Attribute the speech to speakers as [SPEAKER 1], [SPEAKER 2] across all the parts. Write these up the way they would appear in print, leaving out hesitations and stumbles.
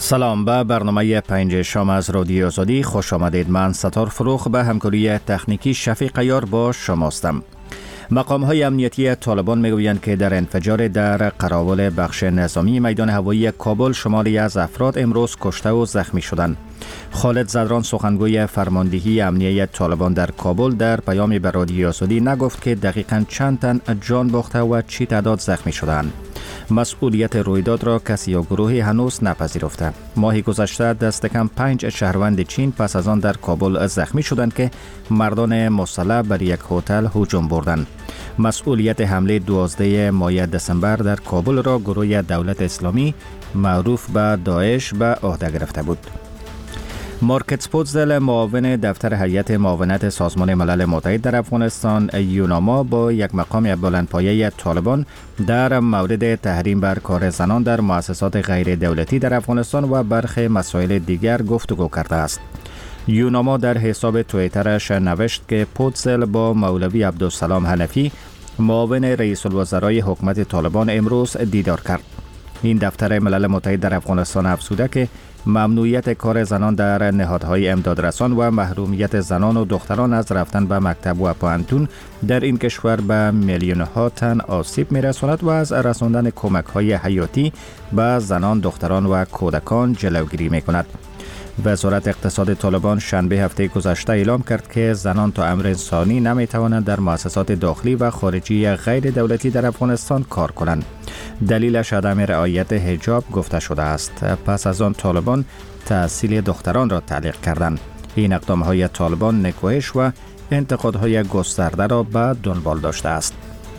[SPEAKER 1] سلام، به برنامه 5 شام از رادیو آزادی خوش آمدید. من ستار فروخ به همکاری تکنیکی شفیق یار با شماستم. مقام‌های امنیتی طالبان میگویند که در انفجار در قراول بخش نظامی میدان هوایی کابل شماری از افراد امروز کشته و زخمی شدند. خالد زدران سخنگوی فرماندهی امنیتی طالبان در کابل در پیامی به رادیو آزادی نگفت که دقیقاً چند تن جان باخته و چی تعداد زخمی شدند. مسئولیت رویداد را کسی یا گروهی هنوز نپذیرفته. ماه گذشته دست کم 5 شهروند چین پس از آن در کابل زخمی شدند که مردان مسلح بر یک هتل هجوم بردند. مسئولیت حمله 12 ماه دسامبر در کابل را گروه دولت اسلامی معروف به داعش به عهده گرفته بود. مارکت پوتزل معاون دفتر هیئت معاونت سازمان ملل متحد در افغانستان یوناما با یک مقام بلندپایه طالبان در مورد تحریم بر کار زنان در مؤسسات غیر دولتی در افغانستان و برخی مسائل دیگر گفتگو کرده است. یوناما در حساب توییترش نوشت که پوتزل با مولوی عبدالسلام حنفی معاون رئیس الوزرای حکومت طالبان امروز دیدار کرد. این دفتر ملل متحد در افغانستان افزوده که ممنوعیت کار زنان در نهادهای امدادرسان و محرومیت زنان و دختران از رفتن به مکتب و پوهنتون در این کشور به میلیون‌ها تن آسیب می‌رساند و از رساندن کمک‌های حیاتی به زنان، دختران و کودکان جلوگیری می‌کند. وزارت اقتصاد طالبان شنبه هفته گذشته اعلام کرد که زنان تا امر انسانی نمی‌توانند در مؤسسات داخلی و خارجی غیر دولتی در افغانستان کار کنند. دلیلش عدم رعایت حجاب گفته شده است. پس از آن طالبان تحصیل دختران را تعلیق کردند. این اقدام‌های طالبان نکوهش و انتقادهای گسترده را به دنبال داشته است.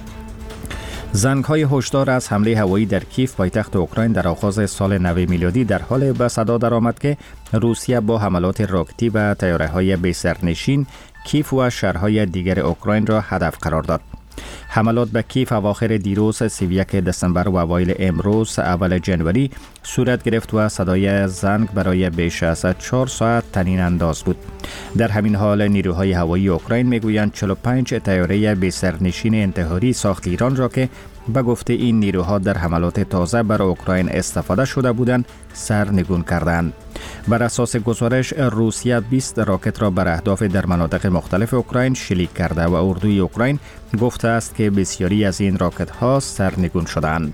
[SPEAKER 1] زنگ‌های هشدار از حمله هوایی در کیف پایتخت اوکراین در آغاز سال نو میلادی در حال به صدا درآمد که روسیه با حملات راکتی و طیاره‌های بی‌سرنشین کیف و شهرهای دیگر اوکراین را هدف قرار داد. حملات به کیف اواخر دیروز 31 دسامبر و اوایل امروز اول جنوری صورت گرفت و صدای زنگ برای بیش از 4 ساعت طنین انداز بود. در همین حال نیروهای هوایی اوکراین میگویند 45 طیاره بی‌سرنشین انتحاری ساخت ایران را که به گفته این نیروها در حملات تازه بر اوکراین استفاده شده بودند سرنگون کردند. بر اساس گزارش روسیه 20 راکت را بر اهداف در مناطق مختلف اوکراین شلیک کرده و اردوی اوکراین گفته است که بسیاری از این راکت ها سرنگون شدند.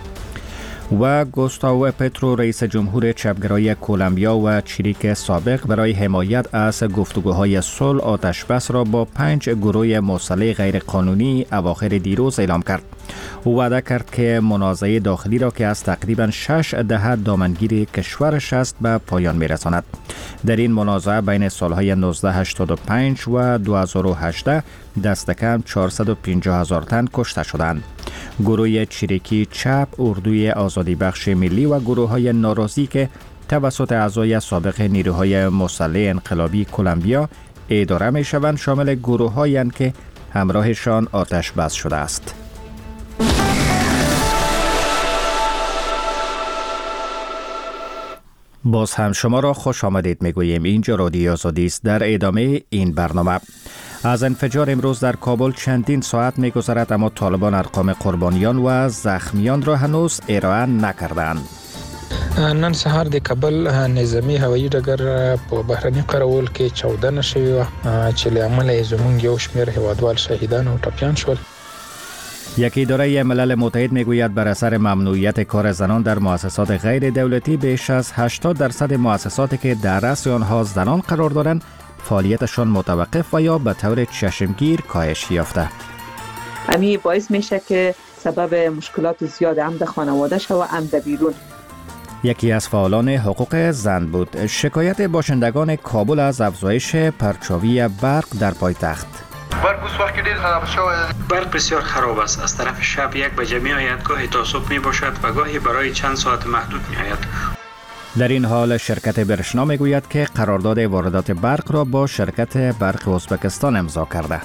[SPEAKER 1] و گوستاو پترو رئیس جمهور چپگرای کلمبیا و چریک سابق برای حمایت از گفتگوهای صلح آتشبس را با 5 گروه مسلح غیرقانونی اواخر دیروز اعلام کرد. او وعده کرد که منازعه داخلی را که از تقریباً 6 دهه دامنگیری کشورش است به پایان می‌رساند. در این منازعه بین سالهای 1985 و 2018 دست کم 450,000 تن کشته شدند. گروه چریکی چپ، اردوی آزادی بخش ملی و گروه‌های ناراضی که توسط اعضای سابق نیروهای مسلح انقلابی کلمبیا اداره می‌شوند شامل گروه‌هایی اند که همراهشان آتش بس شده است. باز هم شما را خوش آمدید میگوییم. اینجا رادیو آزادی است. در ادامه این برنامه از انفجار امروز در کابل چندین ساعت میگذرد اما طالبان ارقام قربانیان و زخمیان را هنوز ارائه نکردند.
[SPEAKER 2] نن سهار د کابل نظامی هوایی ډګر په بهرني قراول کې 14 شوی و چې له امله زموږ یو شمېر هیوادوال شهیدان او ټپیان شول.
[SPEAKER 1] یک اداره ملل متحد میگوید بر اثر ممنوعیت کار زنان در مؤسسات غیر دولتی بیش از 80% مؤسساتی که در رأس آنها زنان قرار دارند فعالیتشان متوقف و یا به طور چشمگیر کاهش یافته.
[SPEAKER 3] همین باعث میشه که سبب مشکلات زیاد هم در خانواده شد و هم در بیرون.
[SPEAKER 1] یکی از فعالان حقوق زن بود. شکایت باشندگان کابل از افزایش پرچاوی برق در پایتخت.
[SPEAKER 4] برق بسیار خراب است. از طرف شب 1 بجه می آید، گاهی تا صبح می باشد و گاهی برای چند ساعت محدود می آید.
[SPEAKER 1] در این حال شرکت برشنا می گوید که قرارداد واردات برق را با شرکت برق ازبکستان امضا کرده.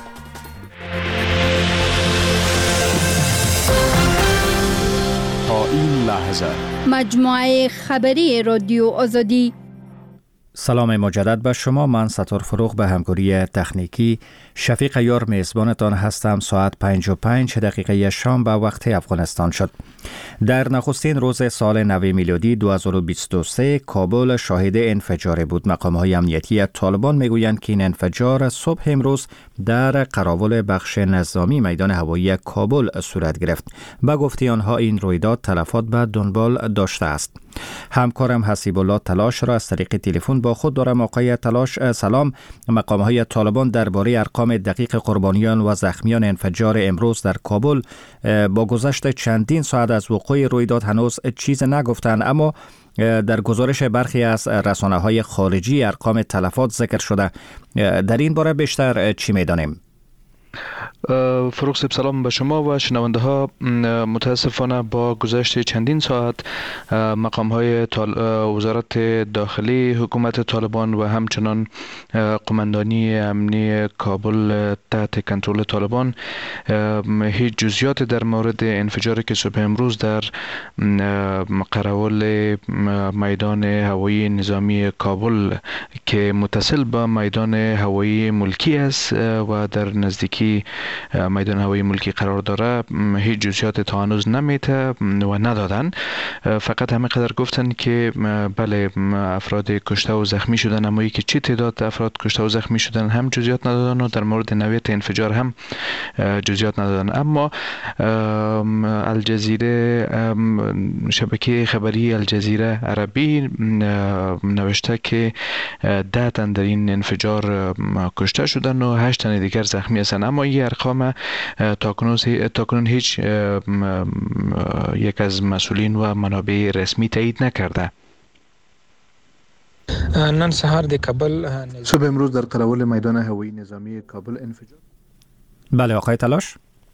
[SPEAKER 5] تا این لحظه مجموعه خبری رادیو آزادی
[SPEAKER 1] سلام مجدد به شما. من ستار فروغ به همکاری تکنیکی شفیق عیار میزبانتان هستم. ساعت 5:05 دقیقه شام به وقت افغانستان شد. در نخستین روز سال نو میلادی 2023 کابل شاهد انفجار بود. مقام‌های امنیتی طالبان میگویند که این انفجار صبح امروز در قراول بخش نظامی میدان هوایی کابل صورت گرفت. به گفته آنها این رویداد تلفات به دنبال داشته است. همکارم حسیب الله تلاش را از طریق تلفن با خود دارم. آقای تلاش سلام. مقام‌های طالبان درباره ارقام دقیق قربانیان و زخمیان انفجار امروز در کابل با گذشت چندین ساعت از وقوع رویداد هنوز چیز نگفتند، اما در گزارش برخی از رسانه‌های خارجی ارقام تلفات ذکر شده. در این باره بیشتر چی می‌دانیم؟
[SPEAKER 5] فروغ صاحب سلام به شما و شنونده ها. متاسفانه با گذشت چندین ساعت مقام های وزارت داخلی حکومت طالبان و همچنان قماندانی امنی کابل تحت کنترل طالبان هیچ جزئیات در مورد انفجاری که صبح امروز در قراول میدان هوایی نظامی کابل که متصل به میدان هوایی ملکی است و در نزدیکی میدان هوایی ملکی قرار داره هیچ جزئیات تا هنوز نمیته و ندادن. فقط همه قدر گفتن که بله افراد کشته و زخمی شدن، اما که چه تعداد افراد کشته و زخمی شدن هم جزئیات ندادن و در مورد نوعیت انفجار هم جزئیات ندادن. اما الجزیره، شبکه خبری الجزیره عربی نوشته که 10 تن در این انفجار کشته شدن و 8 تن دیگر زخمی هستند. اما این ارقام تاکنون هیچ یک از مسئولین و منابع رسمی تایید نکرده.
[SPEAKER 2] نن سهار د کابل
[SPEAKER 5] صبح امروز در قراول میدان هوایی نظامی کابل انفجار.
[SPEAKER 1] بله آقای تلاش.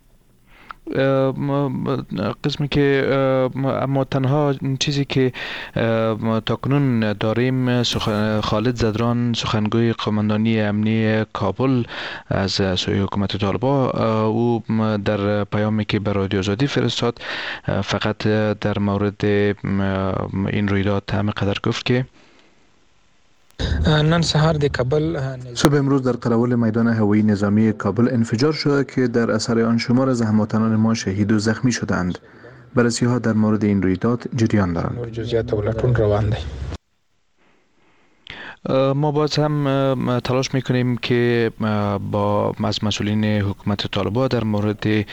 [SPEAKER 5] قسمی که اما تنها چیزی که تاکنون داریم خالد زدران سخنگوی قماندانی امنی کابل از سوی حکومت طالبان، او در پیامی که به رادیو آزادی فرستاد فقط در مورد این رویداد همه قدر گفت که
[SPEAKER 2] نن سهار د کابل
[SPEAKER 5] صبح امروز در قراول میدان هوایی نظامی کابل انفجار شده که در اثر آن شمار از هموطنان ما شهید و زخمی شدند. بررسی‌ها در مورد این رویداد جریان دارند.
[SPEAKER 2] جزئیات ولټون روان دي.
[SPEAKER 5] ما باز هم تلاش میکنیم که با مسئولین حکومت طالبان در مورد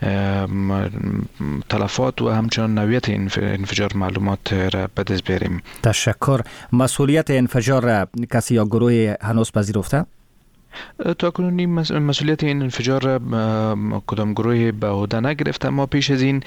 [SPEAKER 5] تلفات و همچنان نوعیت انفجار معلومات را به دست بیاریم.
[SPEAKER 1] تشکر. مسئولیت انفجار را کسی یا گروه هنوز پذیرفته؟
[SPEAKER 5] تا کنونی مسئولیت این انفجار کدام گروه به عهده نگرفته. ما پیش از این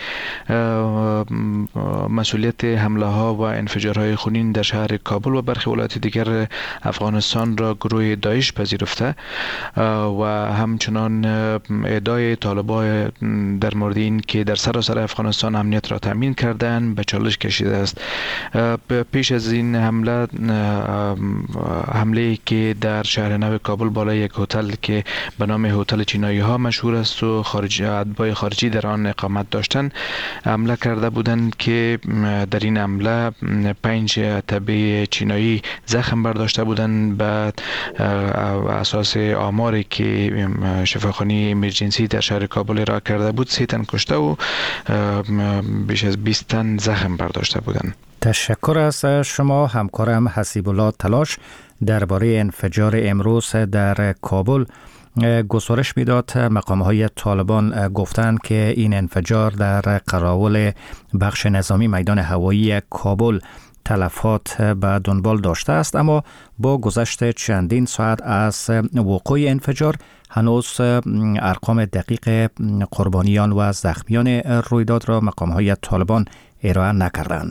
[SPEAKER 5] مسئولیت حمله ها و انفجارهای خونین در شهر کابل و برخی ولایات دیگر افغانستان را گروه داعش پذیرفته و همچنان ادعای طالبان در مورد این که در سراسر افغانستان امنیت را تامین کردن به چالش کشیده است. پیش از این حمله که در شهر نو کابل بالای یک هتل که به نام هتل چینایی ها مشهور است و اتباع خارجی در آن اقامت داشتند حمله کرده بودند که در این حمله 5 اتباع چینایی زخم برداشته بودند. به اساس آماری که شفاخانه ایمرجنسی در شهر کابل ارائه کرده بود 3 تن کشته و بیش از 20 تن زخم برداشته بودند.
[SPEAKER 1] تشکر از شما. همکارم حسیب الله تلاش درباره انفجار امروز در کابل گزارش میداد. مقام‌های طالبان گفتند که این انفجار در قراول بخش نظامی میدان هوایی کابل تلفات به دنبال داشته است، اما با گذشت چندین ساعت از وقوع انفجار هنوز ارقام دقیق قربانیان و زخمیان رویداد را مقام‌های طالبان ارائه نکردند.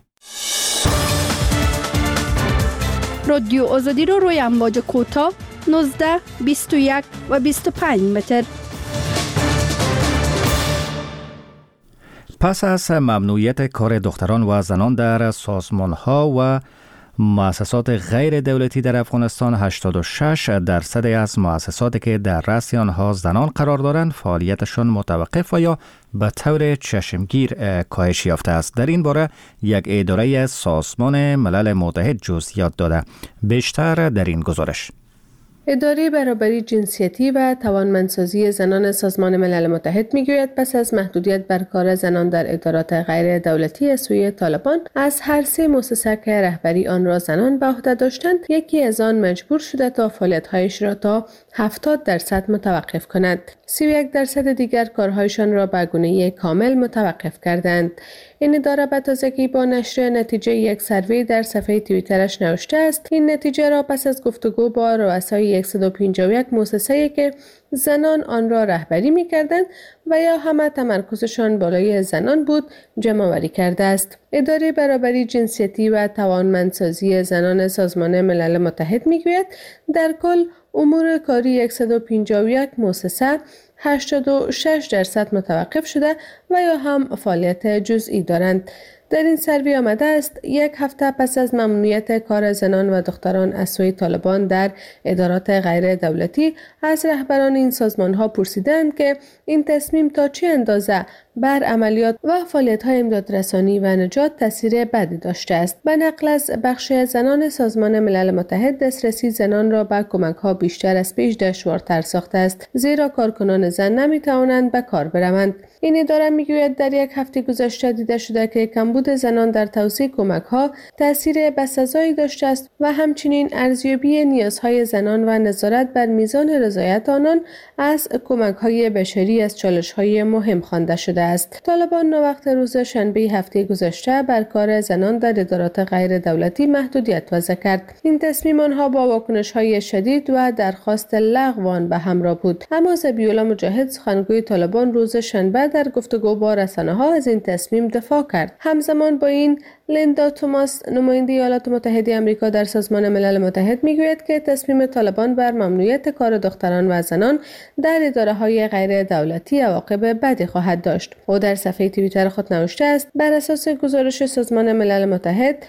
[SPEAKER 6] رادیو آزادی رو روی امواج کوتاه 19, 21 و 25 متر.
[SPEAKER 1] پس از ممنوعیت کار دختران و زنان در سازمان‌ها و مؤسسات غیر دولتی در افغانستان 86% از مؤسساتی که در رأس آنها زنان قرار دارند فعالیتشان متوقف و یا به طور چشمگیر کاهش یافته است. در این باره یک اداره سازمان ملل متحد جزئیات داده. بیشتر در این گزارش.
[SPEAKER 7] اداره برابری جنسیتی و توانمندسازی زنان سازمان ملل متحد میگوید پس از محدودیت بر کار زنان در ادارات غیر دولتی از سوی طالبان از هر 3 مؤسسه که رهبری آن را زنان به عهده داشتند، یکی از آن مجبور شده تا فعالیت‌هایش را تا 70% متوقف کند. 31% دیگر کارهایشان را به گونه کامل متوقف کردند. این اداره به تازگی با نشر نتیجه یک سروی در صفحه توییترش نوشته است این نتیجه را پس از گفتگو با رؤسای 151 مؤسسه‌ای که زنان آن را رهبری می‌کردند و یا همه تمرکزشان بالای زنان بود جمع آوری کرده است. اداره برابری جنسیتی و توانمندسازی زنان سازمان ملل متحد می‌گوید در کل امور کاری 151 مؤسسه 86% متوقف شده و یا هم فعالیت جزئی دارند. در این سروی آمده است یک هفته پس از ممنوعیت کار زنان و دختران از سوی طالبان در ادارات غیر دولتی از رهبران این سازمان ها پرسیدند که این تصمیم تا چه اندازه بر عملیات و فعالیت‌های امدادرسانی و نجات تاثیر بدی داشته است. به نقل از بخش زنان سازمان ملل متحد، دسترسی زنان را به کمک‌ها بیشتر از پیش دشوارتر ساخته است، زیرا کارکنان زن نمی‌توانند به کار بروند. این اداره می‌گوید در یک هفته گذشته دیده شده که کمبود زنان در توزیع کمک‌ها تاثیر بسزایی داشته است و همچنین ارزیابی نیازهای زنان و نظارت بر میزان رضایت آنان از کمک‌های بشری از چالش‌های مهم خوانده شده است. طالبان نوقت روز شنبه هفته گذشته بر کار زنان در ادارات غیر دولتی محدودیت وضع کرد. این تصمیم آنها با واکنش‌های شدید و درخواست لغو آن به همراه بود. اما ذبیح‌الله مجاهد، سخنگوی طالبان، روز شنبه در گفتگو با رسانه‌ها از این تصمیم دفاع کرد. همزمان با این لیندا توماس، نماینده ایالات متحده آمریکا در سازمان ملل متحد، میگوید که تصمیم طالبان بر ممنوعیت کار دختران و زنان در اداره‌های غیر دولتی عواقب بدی خواهد داشت. او در صفحه توییتر خود نوشته است بر اساس گزارش سازمان ملل متحد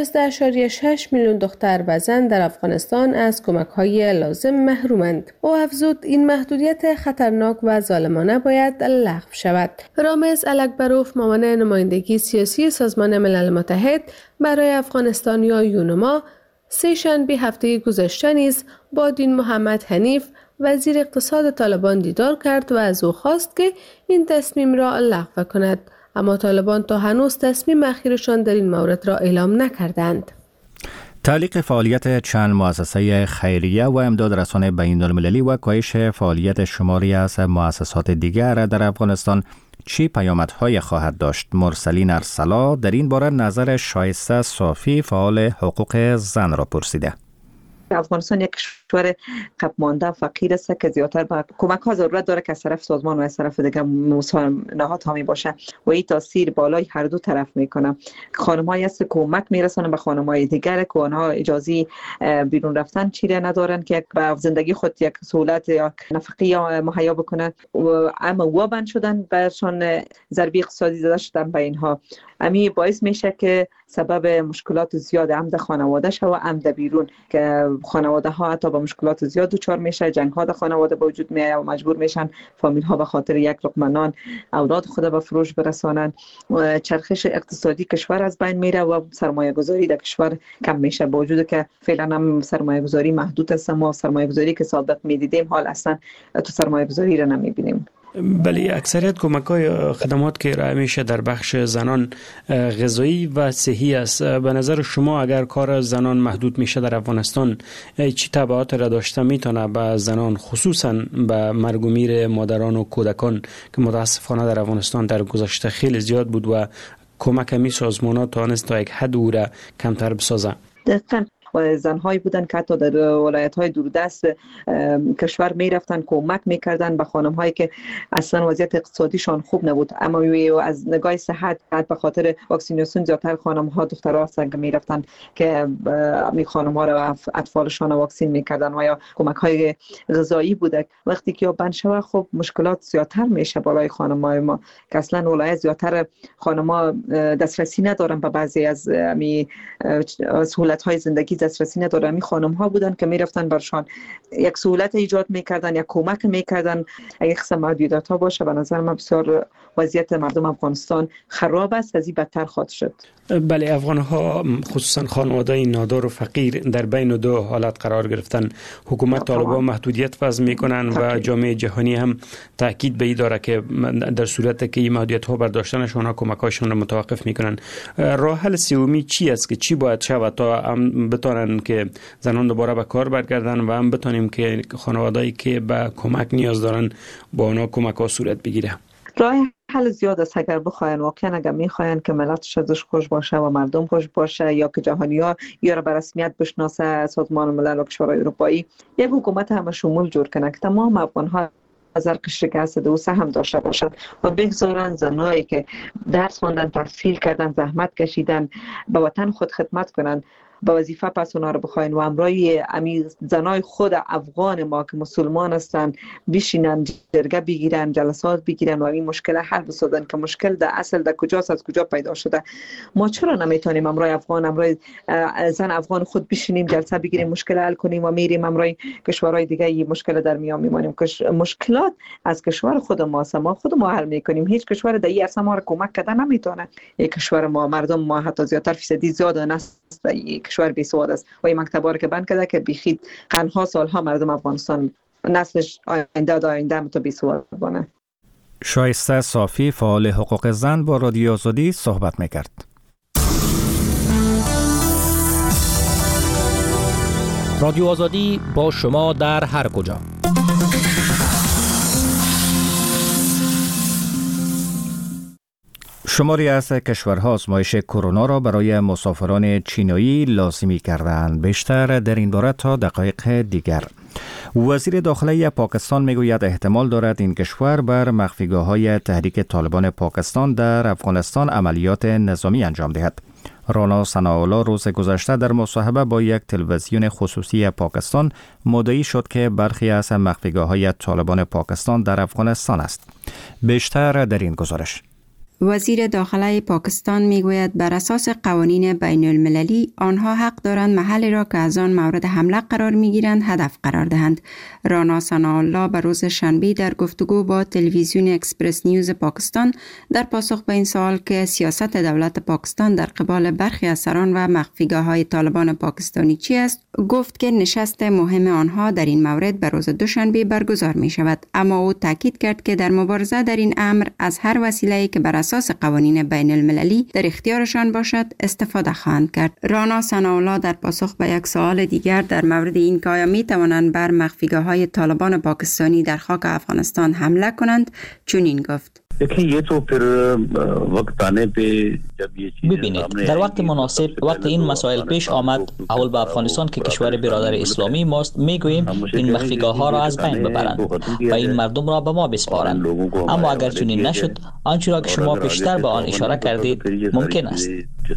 [SPEAKER 7] 11.6 میلیون دختر و زن در افغانستان از کمک‌های لازم محرومند. او افزود این محدودیت خطرناک و ظالمانه باید لغو شود. رامز الکبروف، معاون نمایندگی سیاسی سازمان ملل متحد برای افغانستان یا یونما، سه شنبه هفته گذشته نیز با دین محمد حنیف، وزیر اقتصاد طالبان، دیدار کرد و از او خواست که این تصمیم را لغو کند، اما طالبان تا هنوز تصمیم اخیرشان در این مورد را اعلام نکردند.
[SPEAKER 1] تعلیق فعالیت چند مؤسسه خیریه و امدادرسان بین‌المللی و کاهش فعالیت شماری از مؤسسات دیگر در افغانستان چی پیامدهای خواهد داشت؟ مرسلین ارسلا در این باره نظر شایسته صافی، فعال حقوق زن، را پرسیده.
[SPEAKER 3] افغانستان یک کشور قب مانده فقیر است که زیادتر به کمک ها ضرورت داره که از طرف سازمان و از طرف دیگر نهادها می باشه و این تاثیر بالای هر دو طرف میکنه. خانم‌هایی است که کمک میرسونن به خانم‌های دیگر که آنها اجازه بیرون رفتن چیره ندارن که به زندگی خود یک سهولت یا نفقه مهیا بکنن، اما وابند شدن برشان ضربه اقتصادی زده شدن به اینها. امی باعث میشه که سبب مشکلات زیاد عمد خانواده شه و عمد بیرون، که خانواده ها حتی با مشکلات زیاد دچار میشه، جنگ ها در خانواده به وجود میاد و مجبور میشن فامیل ها به خاطر یک لقمه نان اولاد خود به فروش برسانن. چرخش اقتصادی کشور از بین میره و سرمایه گذاری در کشور کم میشه، با وجود که فعلا هم سرمایه گذاری محدود است. ما سرمایه گذاری که سابق میدیدیم حال اصلا تو سرمایه گذاری را نمیبینیم.
[SPEAKER 8] بله، اکثریت کمک‌های خدمات که ارائه میشه در بخش زنان غذایی و صحی است. به نظر شما اگر کار زنان محدود میشه در افغانستان چی تبعات را داشته میتونه به زنان، خصوصا به مرگ و میر مادران و کودکان که متاسفانه در افغانستان در گذشته خیلی زیاد بود و کمک می سازمانات توانست تا یک حد او را کمتر بسازه؟
[SPEAKER 3] دقیقاً و زنهایی بودن که حتی در ولایت‌های دوردست کشور میرفتن کمک میکردن به خانم‌هایی که اصلا وضعیت اقتصادیشان خوب نبود، اما از نگاه صحت به خاطر واکسیناسیون زیاتر خانم‌ها دخترها سنگ میرفتن که می خانم‌ها را اطفالشان واکسین میکردن و یا کمک‌های غذایی بوده. وقتی که بند شود خب مشکلات زیاتر میشه بالای خانم‌های ما که اصلا ولایت زیاتر خانم‌ها دسترسی ندارن به بعضی از سهولت‌های زندگی دسترسی ندارن. می خانم‌ها بودن که میرفتن برشان یک سهولت ایجاد میکردن یا کمک میکردن. اگه قسم محدودیت‌ها باشه به نظر من بسیار وضعیت مردم افغانستان خراب است، از این بدتر خواهد شد.
[SPEAKER 8] بله، افغان‌ها خصوصا خانواده‌های نادار و فقیر در بین دو حالت قرار گرفتن. حکومت طالبان محدودیت وضع میکنن و جامعه جهانی هم تاکید به این داره که در صورتی که این محدودیت‌ها برداشتنشون ها کمک‌هاشون را متوقف میکنن. راه حل سومی چی است که چی باید شود تا هم بتونن که زنان دوباره به کار برگردن و هم بتونیم که خانواده‌ای که به کمک نیاز دارن با اونا کمک‌ها صورت بگیره؟
[SPEAKER 3] راه حل زیاد است. اگر بخواین واقعا اگر میخواین که ملتش ازش خوش باشه و مردم خوش باشه یا که جهانی‌ها یا را به رسمیت بشناسه سازمان ملل و کشورهای اروپایی یک حکومت همه شمول جور کنه که تمام افغان‌ها از هر قشر که هست و سهم داشته باشند و بگذارن زنایی که درس خواندن، تحصیل کردن، زحمت کشیدن به وطن خود خدمت کنن با وظیفه پس اونا رو بخواین و امرای زنای خود افغان ما که مسلمان هستن بشینن جرگه بگیرن، جلسات بگیرن و این مشکل حل بسازن که مشکل در اصل در کجاست، از کجا پیدا شده. ما چرا نمیتونیم امرای افغان، امرای زن افغان خود بشینیم جلسه بگیریم مشکل حل کنیم و میریم امرای کشورهای دیگه این مشکل در میان میمانیم؟ مشکلات از کشور خود ماست، ما خود ما حل میکنیم. هیچ کشور در این عرصه ما رو کمک کرده نمیتونه. یک کشور ما مردم ما حتی زیاتر فیصدی زیاد نست کشور بیسواد است و این مکتب‌ها رو که بند کرده که بیخید قرنها سالها مردم افغانستان نسلش آینده تو بیسواد بانه.
[SPEAKER 1] شایسته صافی فعال حقوق زن با رادیو آزادی صحبت میکرد.
[SPEAKER 9] رادیو آزادی با شما در هر کجا.
[SPEAKER 1] شماری از کشورها آزمایش کرونا را برای مسافران چینایی لازمی کردند. بیشتر در این باره تا دقایق دیگر. وزیر داخلی پاکستان میگوید احتمال دارد این کشور بر مخفیگاه‌های تحریک طالبان پاکستان در افغانستان عملیات نظامی انجام دهد. رانا ثناءالله روز گذشته در مصاحبه با یک تلویزیون خصوصی پاکستان مدعی شد که برخی از مخفیگاه‌های طالبان پاکستان در افغانستان است. بیشتر در این گزارش.
[SPEAKER 10] وزیر داخلی پاکستان میگوید بر اساس قوانین بین المللی آنها حق دارند محلی را که از آن مورد حمله قرار میگیرند هدف قرار دهند. رانا ثناءالله به روز شنبه در گفتگو با تلویزیون اکسپرس نیوز پاکستان در پاسخ به این سوال که سیاست دولت پاکستان در قبال برخی از سران و مخفیگاه‌های طالبان پاکستانی چی است، گفت که نشست مهم آنها در این مورد به روز دوشنبه برگزار می شود. اما او تاکید کرد که در مبارزه در این امر از هر وسیله‌ای که بر اساس قوانین بین المللی در اختیارشان باشد استفاده خواهند کرد. رانا ثناءالله در پاسخ به یک سوال دیگر در مورد این که آیا می توانند بر مخفیگاه‌های طالبان پاکستانی در خاک افغانستان حمله کنند چنین گفت:
[SPEAKER 11] ببینید، در وقت مناسب وقت این مسائل پیش آمد اول به افغانستان که کشور برادر اسلامی ماست میگوییم این مخفیگاه ها را از بین ببرند و این مردم را به ما بسپارند. اما اگر چنین نشد، آنچه را که شما پیشتر به آن اشاره کردید ممکن است.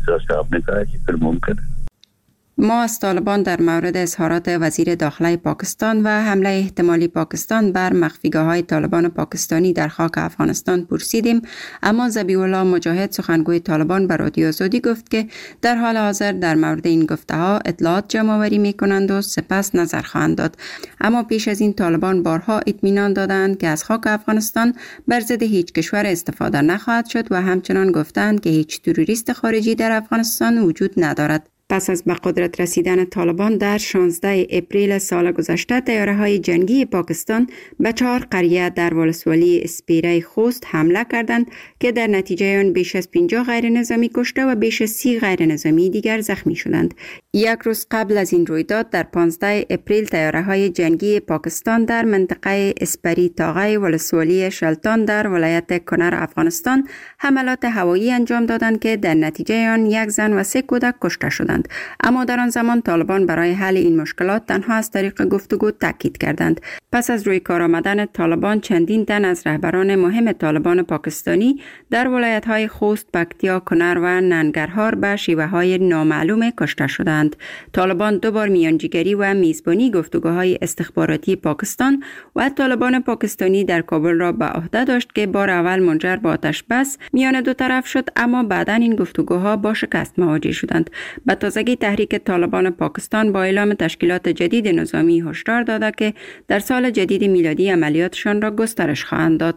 [SPEAKER 10] ما از طالبان در مورد اظهارات وزیر داخلی پاکستان و حمله احتمالی پاکستان بر مخفیگاه‌های طالبان پاکستانی در خاک افغانستان پرسیدیم، اما ذبیح الله مجاهد سخنگوی طالبان به رادیو آزادی گفت که در حال حاضر در مورد این گفته‌ها اطلاعات جمع‌آوری می‌کنند و سپس نظر خواهند داد. اما پیش از این طالبان بارها اطمینان دادند که از خاک افغانستان بر ضد هیچ کشور استفاده نخواهد شد و همچنان گفتند که هیچ تروریست خارجی در افغانستان وجود ندارد. پس از به قدرت رسیدن طالبان در 16 اپریل سال گذشته، طیاره‌های جنگی پاکستان به 4 قریه در ولسوالی اسپیره خوست حمله کردند که در نتیجه آن بیش از 50 غیر نظامی کشته و بیش از 30 غیر نظامی دیگر زخمی شدند. یک روز قبل از این رویداد در 15 اپریل طیاره‌های جنگی پاکستان در منطقه اسپری تاغه ولسوالی شلتان در ولایت کنر افغانستان حملات هوایی انجام دادند که در نتیجه آن یک زن و 3 کودک کشته شدند. کردند. اما در آن زمان طالبان برای حل این مشکلات تنها از طریق گفتگو تاکید کردند. پس از روی کار آمدن طالبان چندین تن از رهبران مهم طالبان پاکستانی در ولایت‌های خوست، پکتیا، کنر و ننگرهار به شیوه‌های نامعلوم کشته شدند. طالبان دو بار میانجیگری و میزبانی گفتگوهای استخباراتی پاکستان و طالبان پاکستانی در کابل را به عهده داشت که بار اول منجر به آتش بس میان دو طرف شد، اما بعداً این گفتگوها با شکست مواجه شدند. به تازگی تحریک طالبان پاکستان با اعلام تشکیلات جدید نظامی هشدار داده که در سال جدید میلادی عملیاتشان را گسترش خواهند داد.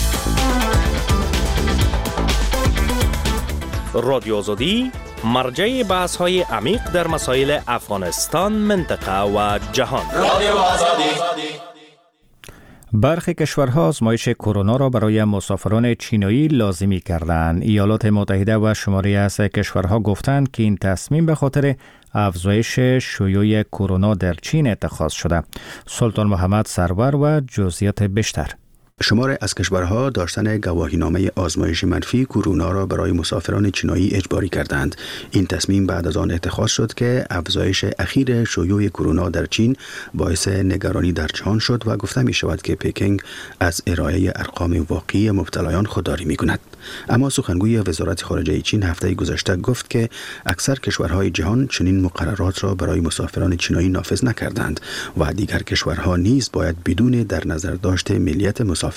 [SPEAKER 9] رادیو آزادی مرجع بحث‌های عمیق در مسائل افغانستان، منطقه و جهان. رادیو آزادی.
[SPEAKER 1] برخی کشورها آزمایش کرونا را برای مسافران چینایی لازمی کردند. ایالات متحده و شماری از کشورها گفتند که این تصمیم به خاطر افزایش شیوع کرونا در چین اتخاذ شده. سلطان محمد سرور و جزئیات بیشتر.
[SPEAKER 12] شمار از کشورها داشتن گواهینامه آزمایش منفی کرونا را برای مسافران چینایی اجباری کردند. این تصمیم بعد از آن اتخاذ شد که افزایش اخیر شیوع کرونا در چین باعث نگرانی در جهان شد و گفته می شود که پکینگ از ارائه ارقام واقعی مبتلایان خودداری می کند. اما سخنگوی وزارت خارجه چین هفته گذشته گفت که اکثر کشورهای جهان چنین مقررات را برای مسافران چینایی نافذ نکردند و دیگر کشورها نیز باید بدون در نظر داشت ملیت مسافران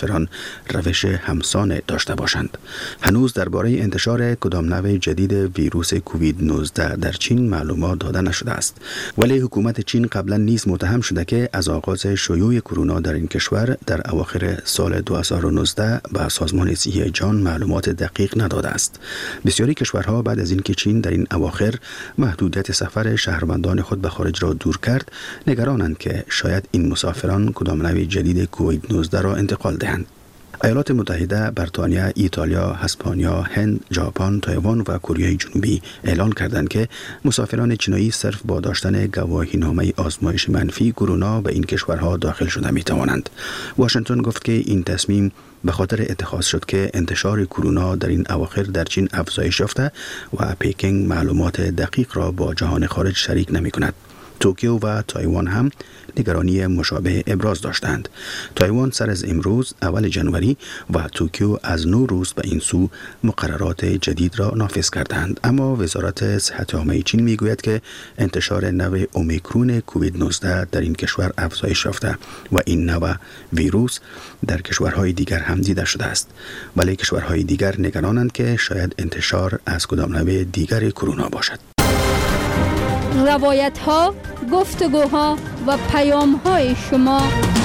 [SPEAKER 12] روش همسان داشته باشند. هنوز درباره انتشار کدام نوع جدید ویروس کووید 19 در چین معلومات داده نشده است، ولی حکومت چین قبلا نیز متهم شده که از آغاز شیوع کرونا در این کشور در اواخر سال 2019 به سازمان صحی جهان معلومات دقیق نداده است. بسیاری کشورها بعد از اینکه چین در این اواخر محدودیت سفر شهروندان خود به خارج را دور کرد، نگرانند که شاید این مسافران کدام نوع جدید کووید 19 را انتقال دهند. ایالات متحده، بریتانیا، ایتالیا، اسپانیا، هند، ژاپن، تایوان و کره جنوبی اعلان کردند که مسافران چینایی صرف با داشتن گواهینامه آزمایش منفی کرونا به این کشورها داخل شده می توانند. واشنگتن گفت که این تصمیم به خاطر اتخاذ شد که انتشار کرونا در این اواخر در چین افزایش یافته و پکینگ معلومات دقیق را با جهان خارج شریک نمی کند. توکیو و تایوان هم نگرانی مشابه ابراز داشتند. تایوان سر از امروز اول جنوری و توکیو از 9 روز به این سو مقررات جدید را نافذ کردند. اما وزارت صحت عامه چین میگوید که انتشار نوع اومیکرون کووید 19 در این کشور افزایش یافته و این نوع ویروس در کشورهای دیگر هم دیده شده است. ولی کشورهای دیگر نگرانند که شاید انتشار از کدام نوع دیگر کرونا باشد.
[SPEAKER 6] روایت ها، گفتگوها و پیام های شما.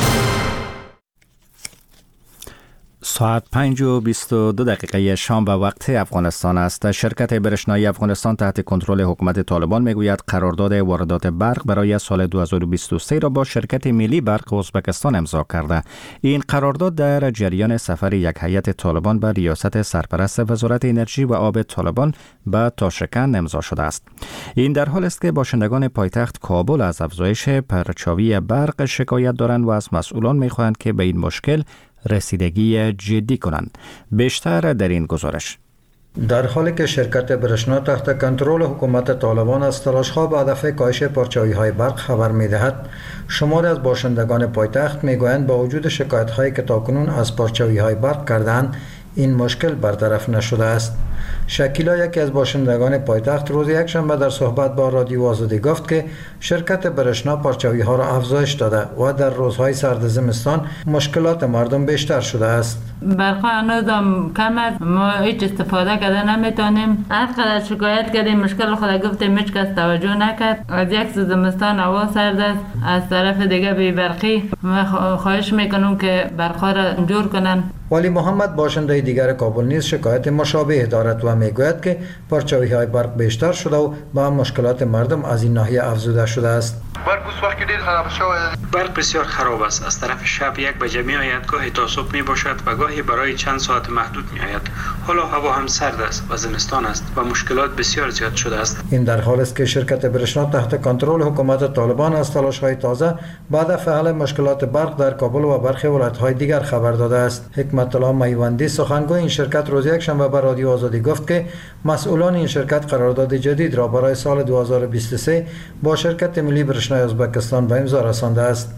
[SPEAKER 1] ساعت 5:22 شام به وقت افغانستان است. شرکت برشنایی افغانستان تحت کنترل حکومت طالبان میگوید قرارداد واردات برق برای سال 2023 را با شرکت ملی برق ازبکستان امضا کرده. این قرارداد در جریان سفر یک هیئت طالبان به ریاست سرپرست وزارت انرژی و آب طالبان به تاشکند امضا شده است. این در حال است که باشندگان پایتخت کابل از افزایش پرچاوی برق شکایت دارند و از مسئولان میخواهند که به این مشکل رسیدگی جدی کنند. بیشتر در این گزارش.
[SPEAKER 13] در حالی که شرکت برشنا تحت کنترل حکومت طالبان از تلاش‌ها به هدف کاهش پرچاوی‌های برق خبر می‌دهد، شماری از باشندگان پایتخت می‌گویند با وجود شکایت‌هایی که تاکنون از پرچاوی‌های برق کردند، این مشکل برطرف نشده است. شکیلا، یکی از باشندگان پایتخت، روز یکشنبه در صحبت با رادیو آزادی گفت که شرکت برشنا پرچاوی ها را افزایش داده و در روزهای سرد زمستان مشکلات مردم بیشتر شده است.
[SPEAKER 14] برق هنوزم کم است، ما هیچ استفاده کرده نمیتونیم. هر قدر شکایت کردیم مشکل خود گفتیم هیچ کس توجه نکرد. از یک سو زمستان هوا سرد است، از طرف دیگه بی برقی. ما خواهش میکنم که برق را جور کنن.
[SPEAKER 13] ولی محمد، باشنده دیگر کابل، نیز شکایت مشابه دارد و میگوید که پرچاوی های برق بیشتر شده و با مشکلات مردم از این ناحیه افزوده شده است.
[SPEAKER 4] برق بسیار خراب است. از طرف شب یک بجه می آید، گاهی تا صبح می باشد و گاهی برای چند ساعت محدود می آید. حالا هوا هم سرد است و زمستان است و مشکلات بسیار زیاد شده است.
[SPEAKER 13] این در حالی است که شرکت برشنا تحت کنترل حکومت طالبان از تلاش‌های تازه بعد از حل مشکلات برق در کابل و برخی ولایت‌های دیگر خبر داده است. حکمت الله میوندی سخنگوی این شرکت روز یکشنبه به رادیو آزادی گفت که مسئولان این شرکت قرارداد جدید را برای سال 2023 با شرکت ملی برشنای ازبکستان به امضا رسانده است.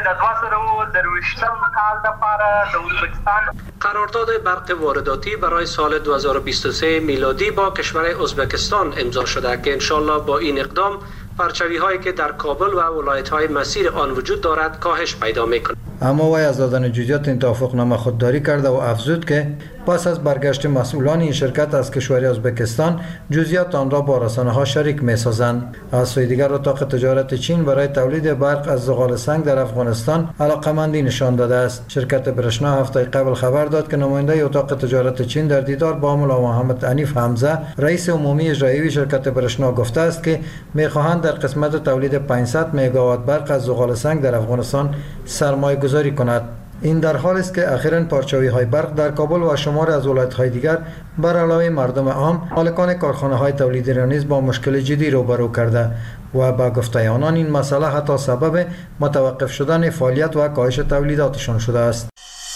[SPEAKER 15] قرارداد برق وارداتی برای سال 2023 میلادی با کشور ازبکستان امضا شده که انشالله با این اقدام پرچوی هایی که در کابل و ولایت های مسیر آن وجود دارد کاهش پیدا می‌کند.
[SPEAKER 13] اما وی از دادن جزئیات این توافقنامه خودداری کرده و افزود که پس از برگشت مسئولان این شرکت از کشور ازبکستان جزئیات آن را با رسانه‌ها شریک می‌سازند. از سوی دیگر اتاق تجارت چین برای تولید برق از زغال سنگ در افغانستان علاقه‌مندی نشان داده است. شرکت برشنا هفته قبل خبر داد که نماینده اتاق تجارت چین در دیدار با ملا محمد حنیف حمزه رئیس عمومی اجرایی شرکت برشنا گفته است که می‌خواهند در قسمت تولید 500 مگاوات برق از زغال سنگ در افغانستان سرمایه‌گذاری کند. این در حالی است که اخیراً پارچه‌های برق در کابل و شمار از ولایت‌های دیگر بر علاوه مردم عام مالکان کارخانه‌های تولیدی را نیز با مشکل جدی روبرو کرده و با گفته آنان این مسئله حتی سبب متوقف شدن فعالیت و کاهش تولیداتشان شده است.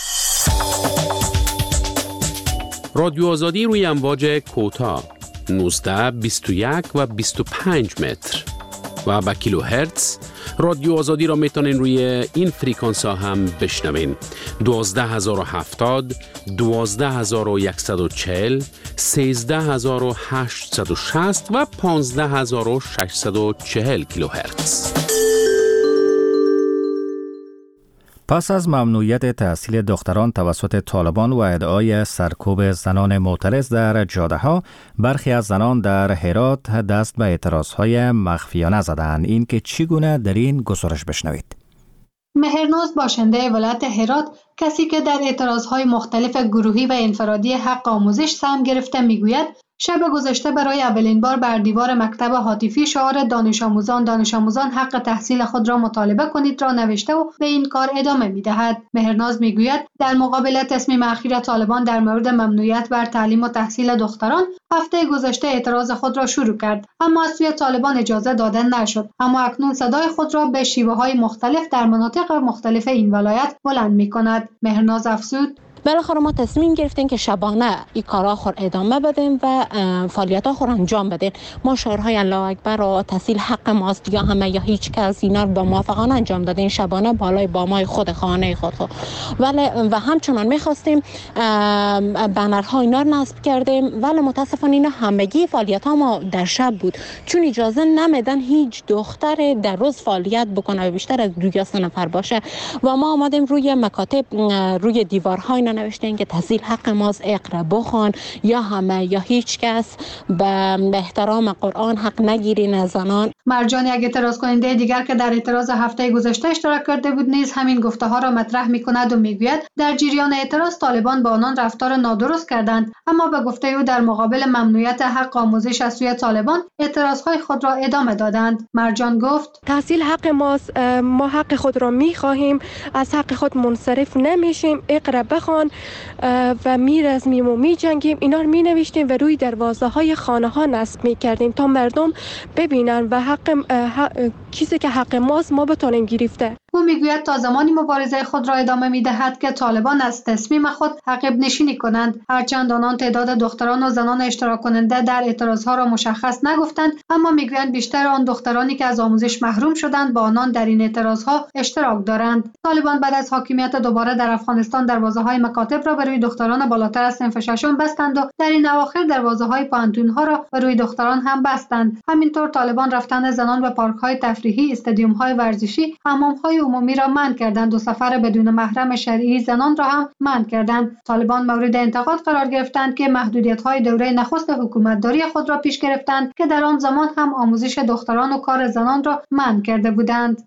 [SPEAKER 16] رادیو آزادی روی امواج کوتاه 19 21 و 25 متر و با کیلوهرتز رادیو آزادی را میتونین روی این فریکانس ها هم بشنوین. 12070 12140 13860 و 15640 کیلوهرتز.
[SPEAKER 1] پس از ممنوعیت تحصیل دختران توسط طالبان و ادعای سرکوب زنان معترض در جاده‌ها، برخی از زنان در هرات دست به اعتراضهای مخفیانه زدند. این که چگونه در این گزارش بشنوید.
[SPEAKER 17] مهرناز باشنده ولایت هرات، کسی که در اعتراضهای مختلف گروهی و انفرادی حق آموزش سهم گرفته میگوید شب گذشته برای اولین بار بر دیوار مکتب هاتفی شعار دانش آموزان حق تحصیل خود را مطالبه کنید را نوشته و به این کار ادامه می‌دهد. مهرناز میگوید در مقابل تصمیم اخیر طالبان در مورد ممنوعیت بر تعلیم و تحصیل دختران هفته گذشته اعتراض خود را شروع کرد، اما از سوی طالبان اجازه داده نشد. اما اکنون صدای خود را به شیوه‌های مختلف در مناطق مختلف این ولایت بلند می‌کند. مهرناز افزود:
[SPEAKER 18] بالاخره ما تصمیم گرفتیم که شبانه این کارا خور ادامه بدیم و فعالیت‌ها خور انجام بدیم. ما شعارهای الله اکبر و تحصیل حق ماست یا همه یا هیچ کس اینا رو با موافقانه انجام دادیم شبانه بالای بامای خود خانه خود و همچنان می‌خواستیم بنرها اینا رو نصب کردیم، ولی متاسفانه اینا همگی فعالیت‌ها ما در شب بود، چون اجازه نمیدن هیچ دختر در روز فعالیت بکنه و بیشتر از 2 یا 3 نفر باشه و ما آمدیم روی مکاتب روی دیوارها نوشتن که تحصیل حق ماست، اقرا بخوان یا همه یا هیچ کس، به احترام قرآن حق نگیرین از زنان.
[SPEAKER 17] مرجان، یک اعتراض کننده دیگر که در اعتراض هفته گذشته اشتراک کرده بود، نیز همین گفته ها را مطرح می کند و میگوید در جریان اعتراض طالبان با آنان رفتار نادرست کردند، اما به گفته او در مقابل ممنوعیت حق آموزش از سوی طالبان اعتراضهای خود را ادامه دادند. مرجان گفت:
[SPEAKER 19] تحصیل حق ماست، ما حق خود را می خواهیم، از حق خود منصرف نمیشیم، اقرا بخوان و میرزمیم و میجنگیم. اینا رو مینوشتیم و روی دروازه های خانه ها نصب میکردیم تا مردم ببینن و چیزی که حق ماست ما بتونیم گرفته.
[SPEAKER 17] او میگوید تا زمانی مبارزه خود را ادامه میدهد که طالبان از تصمیم خود عقب نشینی کنند. هرچند آنان تعداد دختران و زنان اشتراک کننده در اعتراضها را مشخص نگفتند، اما میگویند بیشتر آن دخترانی که از آموزش محروم شدند با آنان در این اعتراضها اشتراک دارند. طالبان بعد از حاکمیت دوباره در افغانستان دروازه‌های مکاتب را به روی دختران بالاتر از صنف ششم بستند و در این اواخر دروازه‌های پانتون‌ها را به روی دختران هم بستند. همینطور طالبان رفتن زنان به پارک‌های تفریحی، استادیوم‌های ورزشی، حمام‌های عمومی را منع کردند و سفر بدون محرم شرعی زنان را هم منع کردند. طالبان مورد انتقاد قرار گرفتند که محدودیت‌های دوره نخست حکومتداری خود را پیش گرفتند که در آن زمان هم آموزش دختران و کار زنان را منع کرده بودند.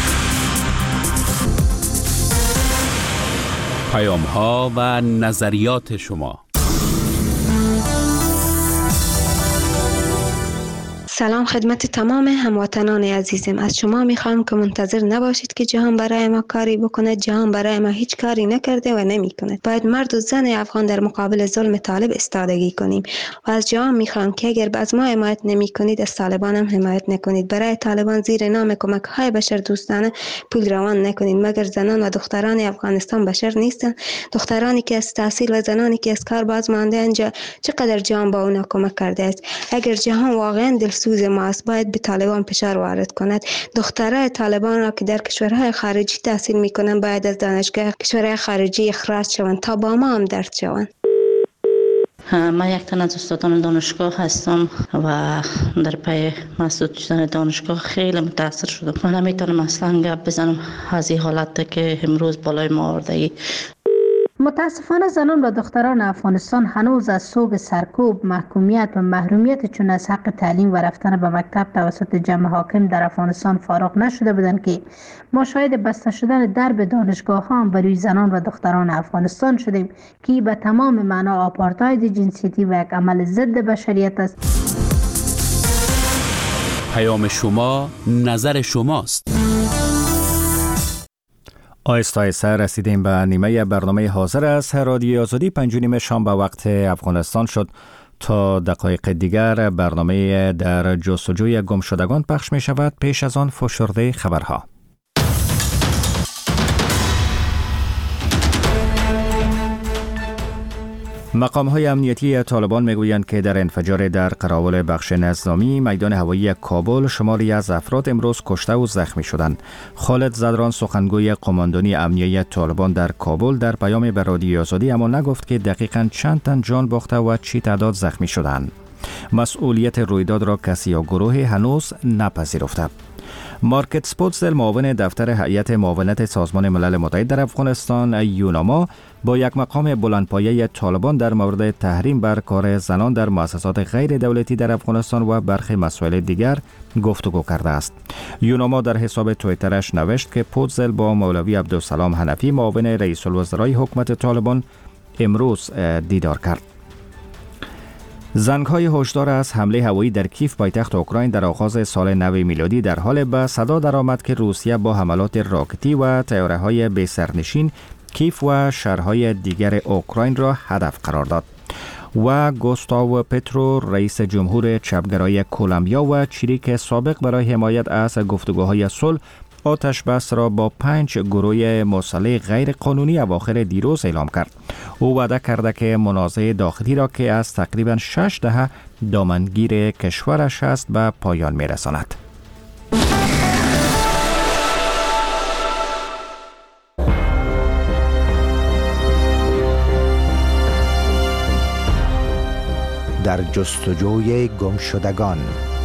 [SPEAKER 16] پیام‌ها و نظریات شما.
[SPEAKER 20] سلام خدمت تمام هموطنان عزیزم. از شما میخوام که منتظر نباشید که جهان برای ما کاری بکند. جهان برای ما هیچ کاری نکرده و نمیکند. باید مرد و زن افغان در مقابل ظلم طالب ایستادگی کنیم و از جهان میخوام که اگر از ما حمایت نمیکنید از طالبان هم حمایت نکنید. برای طالبان زیر نام کمک های بشر دوستانه پول روان نکنید، مگر زنان و دختران افغانستان بشر نیستند؟ دخترانی که از تحصیل و زنانی که از کار باز مانده اند، چقدر جهان با اونا کمک کرده است؟ اگر جهان واقعا دلسوز ما است، باید به طالبان فشار وارد کند. دخترای طالبان را که در کشورهای خارجی تحصیل میکنند باید از دانشگاه کشورهای خارجی اخراج شوند تا با ما هم درد شوند.
[SPEAKER 21] من یک تن از استادان دانشگاه هستم و در پی مسدود شدن دانشگاه خیلی متاثر شدم. من نمیتونم اصلا گپ بزنم از این حالت که امروز بالای ما آورده.
[SPEAKER 22] متاسفانه زنان و دختران افغانستان هنوز از صوب سرکوب، محکومیت و محرومیت چون از حق تعلیم و رفتن به مکتب توسط جمع حاکم در افغانستان فارغ نشده بودند که ما شاهد بسته شدن درب دانشگاه ها بر روی زنان و دختران افغانستان شدیم که به تمام معنا آپارتاید جنسیتی و یک عمل ضد بشریت است.
[SPEAKER 16] پیام شما، نظر شماست.
[SPEAKER 1] آهسته آهسته رسیدیم به نیمه برنامه حاضر است. رادیو آزادی 5:30 شام به وقت افغانستان شد. تا دقایق دیگر برنامه در جستجوی گمشدگان پخش می شود. پیش از آن فشرده خبرها. مقام‌های امنیتی طالبان میگویند که در انفجار در قراول بخش نظامی میدان هوایی کابل شماری از افراد امروز کشته و زخمی شدند. خالد زدران سخنگوی قماندانی امنیتی طالبان در کابل در پیام به رادیو آزادی اما نگفت که دقیقاً چند تن جان باخته و چی تعداد زخمی شدند. مسئولیت رویداد را کسی یا گروهی هنوز نپذیرفته. مارکت سپوتزل معاون دفتر هیئت معاونت سازمان ملل متحد در افغانستان یوناما با یک مقام بلندپایه طالبان در مورد تحریم بر کار زنان در مؤسسات غیر دولتی در افغانستان و برخی مسائل دیگر گفتگو کرده است. یوناما در حساب توییترش نوشت که پوتزل با مولوی عبدالسلام حنفی معاون رئیس الوزرای حکومت طالبان امروز دیدار کرد. زنگ‌های هشدار از حمله هوایی در کیف پایتخت اوکراین در آغاز سال نو میلادی در حال به صدا درآمد که روسیه با حملات راکتی و طیاره‌های بی سرنشین کیف و شهرهای دیگر اوکراین را هدف قرار داد. و گوستاو پترو رئیس جمهور چپگرای کلمبیا و چریک سابق برای حمایت از گفتگوهای صلح آتش بس را با 5 گروه مسلح غیر قانونی اواخر دیروز اعلام کرد. او وعده کرده که منازعه داخلی را که از تقریباً 6 دهه دامنگیر کشورش است به پایان می‌رساند.
[SPEAKER 23] در جستجوی گمشدگان.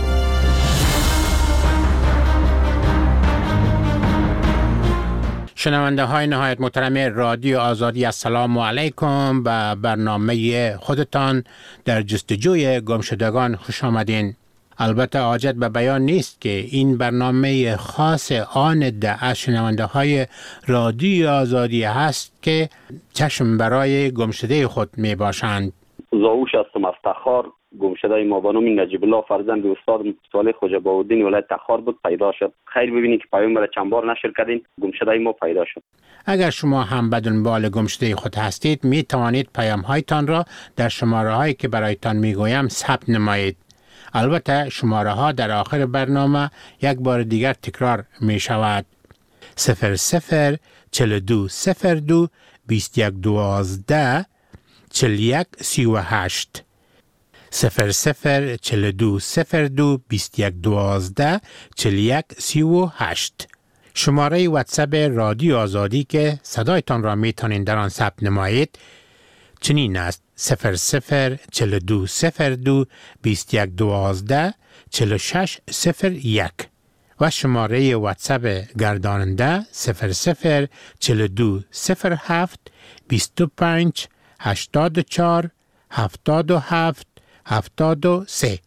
[SPEAKER 24] شنونده های نهایت محترم رادیو آزادی، السلام علیکم. به برنامه خودتان در جستجوی گمشدگان خوش آمدین. البته حاجت به بیان نیست که این برنامه خاص آن از شنونده های رادیو آزادی هست که چشم برای گمشده خود می باشند.
[SPEAKER 25] زاوش هستم از تخار. گمشده ما به نام نجیب الله فرزند استاد صالح خواجه بهاءالدین ولایت تخار بود، پیدا شد. خیر ببینید که پیام را چند بار نشر کردین، گمشده ما پیدا شد.
[SPEAKER 24] اگر شما هم به دنبال گمشده خود هستید می توانید پیام هایتان را در شماره هایی که برایتان می گویم ثبت نمایید. البته شماره ها در آخر برنامه یک بار دیگر تکرار می شود. 00 42 02 21 12 41 38 00 42 02 21 12 41 38. شماره واتساپ رادیو آزادی که صدایتان را میتونین در آن ثبت نمایید چنین است: 00 42 02 21 12 46 01 و شماره واتساپ گرداننده 00 42 07 25 84 77 73.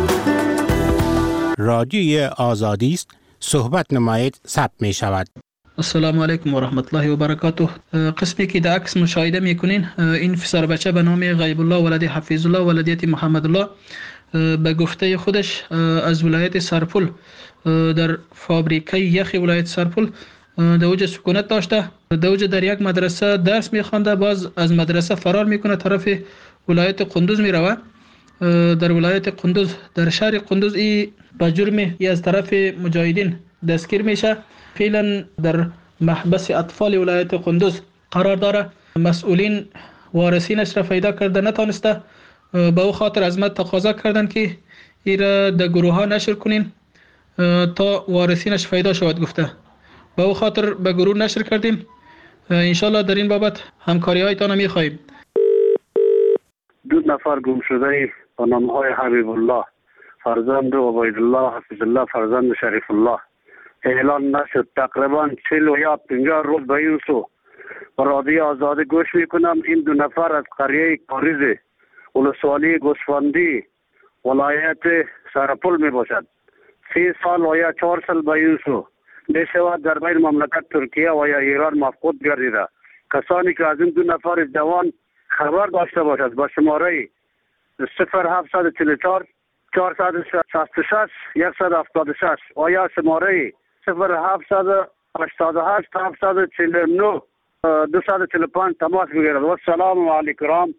[SPEAKER 24] رادیوی آزادی است، صحبت نمایید ثبت می شود.
[SPEAKER 2] السلام علیکم و رحمت الله و برکاته. قسمی که در عکس مشاهده میکنین این پسر بچه به نام غیب الله ولد حفیظ الله ولدیت محمد الله به گفته خودش از ولایت سرپل در فابریکه یخ ولایت سرپل در اوج سکونت داشته. در اوج در یک مدرسه درس میخوانده، باز از مدرسه فرار میکنه طرف ولایت قندوز میروه. در ولایت قندوز در شهر قندوز ای به جرم از طرف مجاهدین دستگیر میشه. فعلا در محبس اطفال ولایت قندوز قرار داره. مسئولین وارثینش را پیدا کرده نتانسته، به او خاطر از ما تقاضا کردن که این را در گروه ها نشر کنین تا وارثینش پیدا شود گفته. به او خاطر به گروه نشر کردیم. انشالله در این بابت همکاری هایتان میخواهیم.
[SPEAKER 3] 2 نفر گم شده با نام های حبیب الله فرزند عبید الله حفیظ الله فرزند شریف الله اعلان نشد. تقریبا 40 یا 50 روز به این سو و رادیو آزادی گوش میکنم. این 2 نفر از قریه کاریز ولسوالی گوسفندی ولایت سرپل می باشد. 3 سال و یا 4 سال به این سو میشود در بین مملکت ترکیه و یا ایران مفقود گردیده. کسانی که از این 2 نفر جوان خبر داشته باشد با شماره 0744 466 176 و یا شماره 0788 749 245 تماس بگیرد. و السلام علیکم.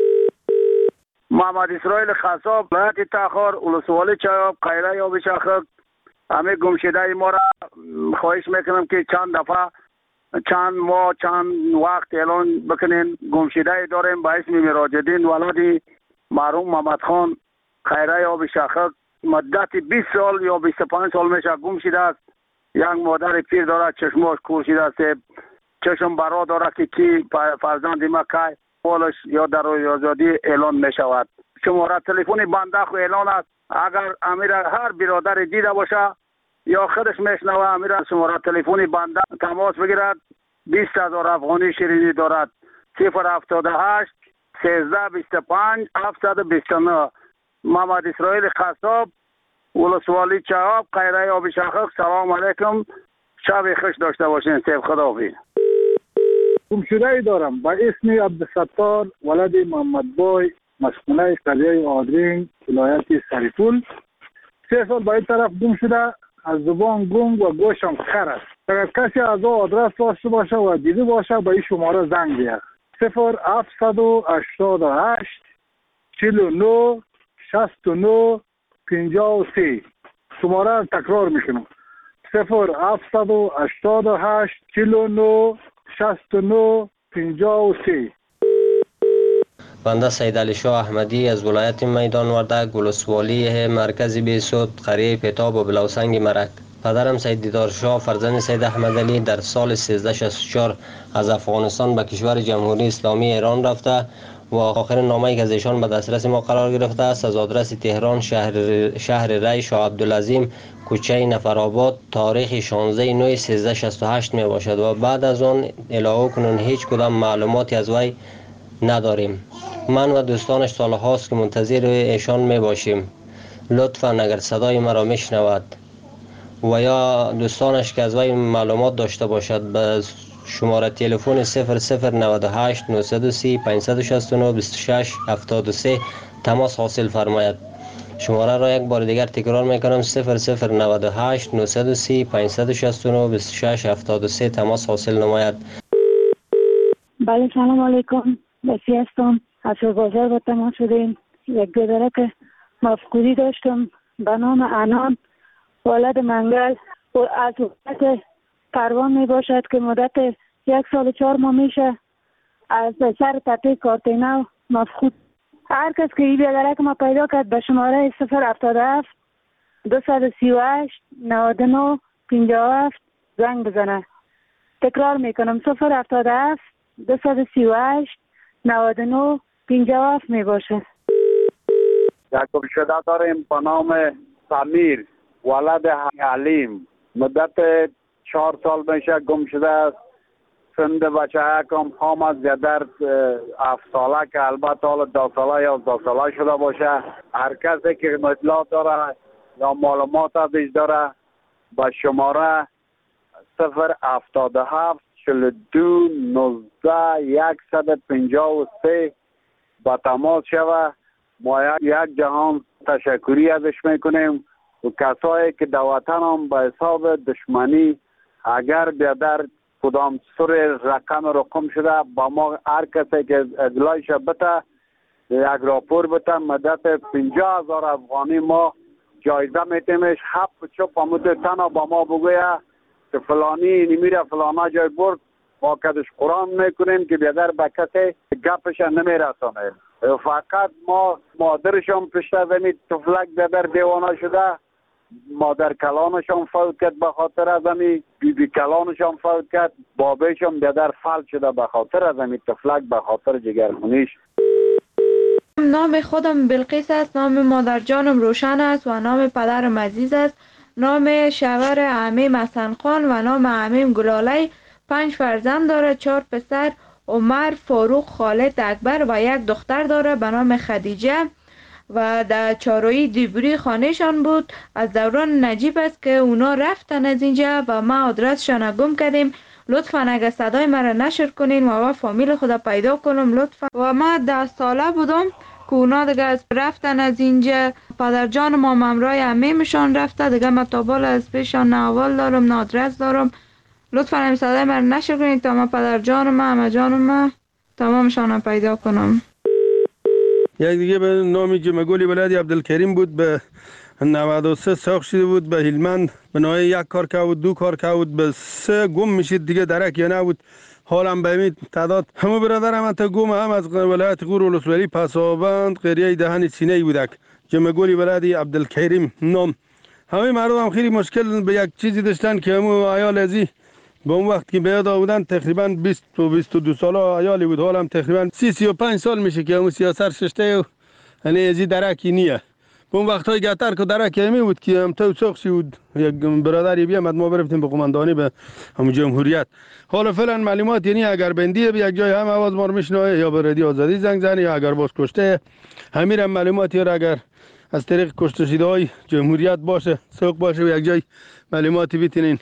[SPEAKER 3] محمد اسرائیل خصاب ولایت تاخر ولسوالی چایاب قیره یا بشاخک. همه گمشده ما را خواهش میکنم که چند دفعه چند ماه چند وقت اعلان بکنین. گمشده داریم با اسم مراجدین ولادی مرحوم محمد خان خیره یا بشاخک مدت 20 سال یا 25 سال میشه گم شده است. یک مادر پیر داره چشماش کور شده است، چشم برا داره که کی فرزند ما که پولش یا در آزادی اعلان می شود. شماره تلفن بنده خو اعلان است. اگر امیر هر برادر دیده باشه یا خودش میشنوه امیر شماره تلفن بنده تماس بگیرد. 20,000 افغانی شیرینی دارد. 078 1325 729. محمد اسرائیل خصاب ولسوالی چهاب قیره آب شاخک. سلام علیکم، شب خوش داشته باشین. سیف خداحافظ.
[SPEAKER 5] گمشده دارم با اسم عبدالستار ولد محمد بای مسکونه قریه آدرین ولایت سرپل. 3 سال با این طرف گم شده. از زبان گم و گوشم خر است. اگر کسی از او آدرس داشته باشه و دیده باشه با این شماره زنگ بیاد. 0788 49 69 53. شماره را تکرار میکنم. 0788 49 69 53.
[SPEAKER 7] بنده سید علی شاه احمدی از ولایت میدان وردک ولسوالی مرکز بیسود قریه پتاب و بلوسنگ مرک. پدرم سید دیدار شاه فرزند سید احمد علی در سال 1364 از افغانستان به کشور جمهوری اسلامی ایران رفته و آخر نامه‌ای که از ایشان به دسترس ما قرار گرفته است از آدرس تهران شهر ری شاه عبدالعظیم کوچه نفرآباد تاریخ 16/9/1368 می باشد و بعد از آن الهو کنون هیچ کدام معلوماتی از وی نداریم. من و دوستانش سالهاست که منتظر ایشان می باشیم. لطفاً اگر صدای مرا میشنود و یا دوستانش که از وی معلومات داشته باشد به شماره تلفن 0098 930 569 26 73 تماس حاصل فرماید. شماره را یک بار دیگر تکرار میکنم 0098 930 569 26 73 تماس حاصل نماید.
[SPEAKER 8] بله سلام علیکم، بسی هستم. از بازار با تماس شدیم. یک دادره که مفقودی داشتم به نام انان ولد منگل و از وقت پروان می باشد که مدت 1 سال و 4 ماه میشه از سر تپه کارتینو مفقود. هر کس که این بیادره که ما پیدا کرد به شماره 077 238 99 57 زنگ بزنه. تکرار میکنم 077 238 99 57 می باشه.
[SPEAKER 3] یک گمشده داریم به نام سمیر ولد علیم مدت 4 سال میشه گم شده است. سند بچه کم حامد زیادر 7 ساله که البته حال 10 ساله یا 12 ساله شده باشه. هر کسی که اطلاع داره یا معلومات ازش داره با شماره 077 42 19 153 با تماس شوه. ما یک جهان تشکری ازش میکنیم و کسایی که در وطن هم به حساب دشمنی اگر بیادر کدام سر رقم شده با ما هر کسی که اطلاعش بده یک راپور بده مدت 50,000 افغانی ما جایزه میتیمش. حق چپ هموده تنها با ما بگویه که فلانی نمیره فلانا جای برد با کدش قرآن میکنیم که بیادر به کسی گپش نمیرسانه. فقط ما مادرشان پشت زمین تفلک بیادر دیوانه شده، مادر کلانشان فوت کرد به خاطر از امی، بیبی کلانشان فوت کرد، بابیشان بیادر فلج شده به خاطر از امی تفلک، به خاطر جگرخونیش.
[SPEAKER 6] نام خودم بلقیس است، نام مادر جانم روشن است و نام پدرم عزیز است. نام شوهر عمیم حسن خان و نام عمیم گلالی. 5 فرزند داره، 4 پسر، عمر، فاروق، خالد، اکبر و 1 دختر داره به نام خدیجه و در چارویی دیبری خانهشان بود. از دوران نجیب است که اونا رفتن از اینجا و ما آدرسشان گم کردیم. لطفا اگه صدای مرا نشر کنین و فامیل خدا پیدا کنم لطفا. و ما 10 ساله بودم که اونا دیگه رفتن از اینجا. پدر جان ما ممرای عمیمشان رفته دیگه. ما تابال از پیشان نه اول دارم نه آدرس دارم. لطفا این صدای مرا نشر کنین تا ما پدر جان ما همه جان ما تمامشان پیدا کنم.
[SPEAKER 9] یک دیگه به نامی جمگولی ولادی عبدالکریم بود، به 93 ساخت شده بود، به هلمند به نوعی 1 کار که بود 2 کار که بود، به 3 گم میشید دیگه درک یا نبود. حالم به این تعداد همه برادرم انتا گم هم از ولایت غور ولسوالی پسابند قریه دهن سینه بودک. جمگولی ولادی عبدالکریم نام. همه مردم هم خیلی مشکل به یک چیزی داشتن که همو عیال ازی به اون وقت که بیاد آودن تقریبا 20 و 22 ساله عیالی بود. حالم تقریبا 30-35 سال میشه که همو سیاست ششته و یعنی ازی درکی نیه. به اون وقت های گتر که درک همی بود که هم تو ساخشی بود. یک برادری بیامد ما برفتیم به قماندانی به همون جمهوریت. حالا فعلا معلومات یعنی اگر بندیه به یک جای هم آواز ما رو میشنوه یا به رادیو آزادی زنگ زنه یا اگر باز کشته همین معلوماتی را اگر از طریق کشته شده های جمهوریت باشه سوق باشه و یک جای معلوماتی بیتینین.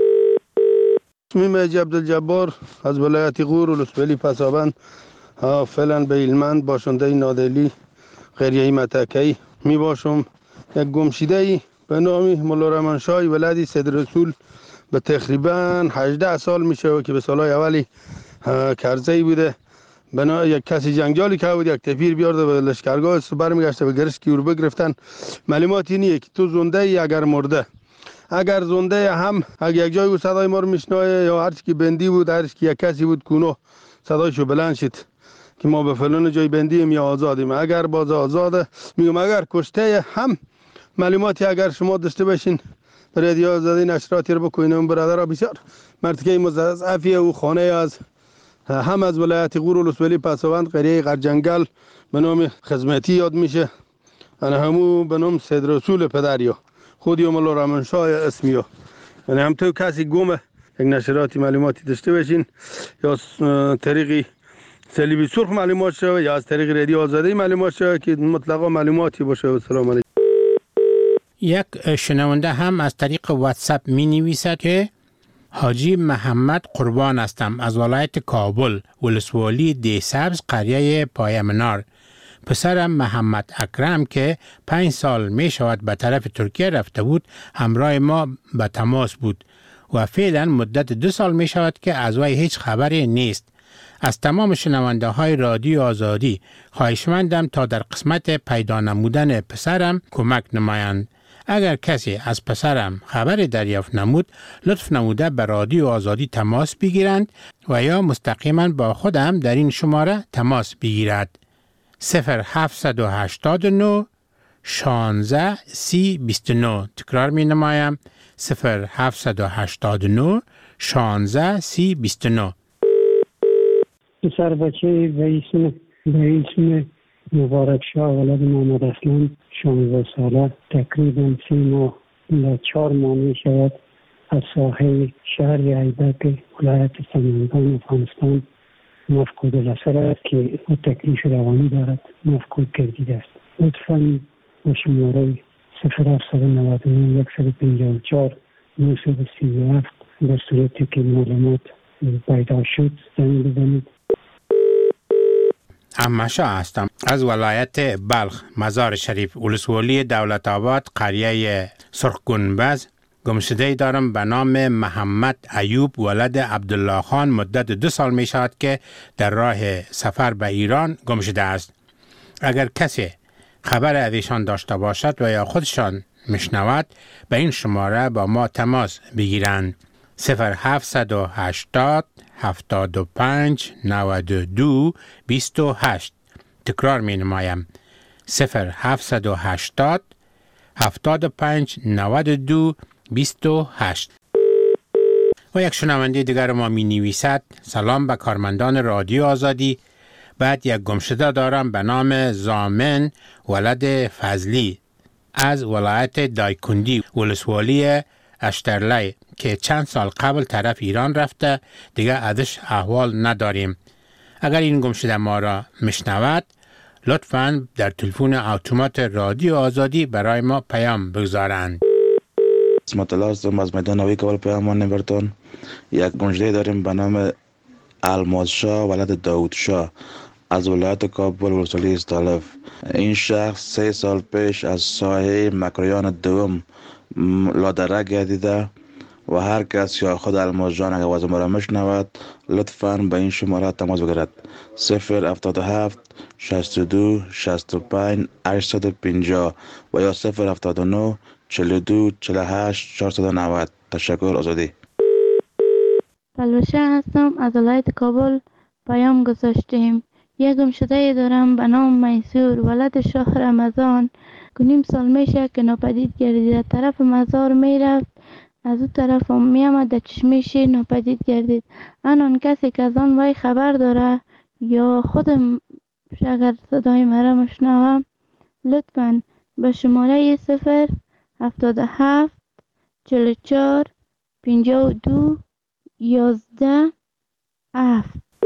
[SPEAKER 9] اسمیم عبدالجبار از ولایت غور ولسوالی پسابند، فعلا به هلمند باشنده نادلی قریه متکی می باشم. یک گمشیده به نام مولا رحمانشاه ولادی سید رسول به تقریبا 18 سال میشه که به سالهای اولی کرزی بوده. بنا یک کسی جنگجالی که بود یک تفیر بیارده به لشکرگاه برمیگشته به گرش کی رو بگرفتن. معلوماتی اینه که تو زنده ای اگر مرده، اگر زنده هم اگر یک جای صدای ما رو میشنوه یا هر چی که بندی بود هر چی که یک کسی بود کونو صدایشو بلند شد که ما به فلان جای بندیم یا آزادیم. اگر باز آزاده میگم اگر کشته هم معلوماتی اگر شما داشته باشین به رادیو آزادی نشراتی رو بکنین. اون برادرها بسیار مرتکه مضاعفی او خانه از هم از ولایت غور ولسوالی پسابند قریه غرجنگل به نام خدمتی یاد میشه. انا همو به نام سید رسول پدریا خودی مولا رحمانشاه اسمیو. یعنی هم تو کسی گمه یک نشراتی معلوماتی داشته باشین یا طریقی صلیبی سرخ معلومات شوه یا از طریق رادیو آزادی معلومات شوه که مطلقا معلوماتی باشه. و سلام علیکم.
[SPEAKER 24] یک شنونده هم از طریق واتساپ می نویسد که حاجی محمد قربان هستم از ولایت کابل ولسوالی دیسبز قریه پایمنار. پسرم محمد اکرم که 5 سال می شود به طرف ترکیه رفته بود همراه ما به تماس بود و فعلا مدت 2 سال می شود که از وی هیچ خبری نیست. از تمام شنونده های رادیو آزادی خواهشمندم تا در قسمت پیدا نمودن پسرم کمک نمایند. اگر کسی از پسرم خبری دریافت نمود لطف نموده به رادیو آزادی تماس بگیرند و یا مستقیما با خودم در این شماره تماس بگیرد. 0789 16 30 29. تکرار می نمایم 0789 16 30 29.
[SPEAKER 10] پسر بچه به اسم مبارک شاه ولد محمد اسلام 16 ساله تقریبا 3 ماه و 4 ماه می شود از ساحل شهر ایبک ولایت سمنگان افغانستان مفقود الاثر است که او تکلیف روانی دارد مفقود گردیده است. لطفاً با شماره 0799 154 937 به صورتی که معلومات پیدا شد زنگ بزنید.
[SPEAKER 24] احمدشاه هستم از ولایت بلخ، مزار شریف، ولسوالی دولت آباد، قریه سرخ گنبز. گمشده دارم به نام محمد ایوب ولد عبدالله خان. مدت 2 سال می شود که در راه سفر به ایران گمشده است. اگر کسی خبر از ایشان داشته باشد و یا خودشان میشنود به این شماره با ما تماس بگیرند. 0780 75 92 28. تکرار می نمایم. 0780 75 92 28. و یک شنونده دیگر ما می نویسد: سلام به کارمندان رادیو آزادی. بعد یک گمشده دارم به نام زامن ولد فضلی از ولایت دایکندی، ولسوالی اشترلی، که چند سال قبل طرف ایران رفته، دیگه ازش احوال نداریم. اگر این گمشده ما را میشنود لطفاً در تلفن اتومات رادیو آزادی برای ما پیام بگذارند.
[SPEAKER 4] اسمت الله هستم از میدان نوی کابل پیامان نبرتون. یک گمشده داریم به نام الماس شاه ولد داود شاه از ولایت کابل، ولسوالی استالف. این شخص 3 سال پیش از ساحه مکریان دوم لادره گردیده و هر کس یا خود الماس جان اگر وزن را میشنود لطفاً به این شماره تماس بگیرد. 077 62 65 850 و یا 079 42 48 490. تشکر. آزادی.
[SPEAKER 11] پلوشه هستم از ولایت کابل پیام گذاشتیم. یک گمشده دارم به نام میسور ولد شاه رمضان. 2.5 سال میشه که ناپدید گردید. طرف مزار میرفت، از او طرف هم میامد، در چشمش ناپدید گردید. آن کسی که از آن وی خبر داره یا خودم اگر صدای مرا مشنوم لطفاً به شماره 077 44 52 11 7.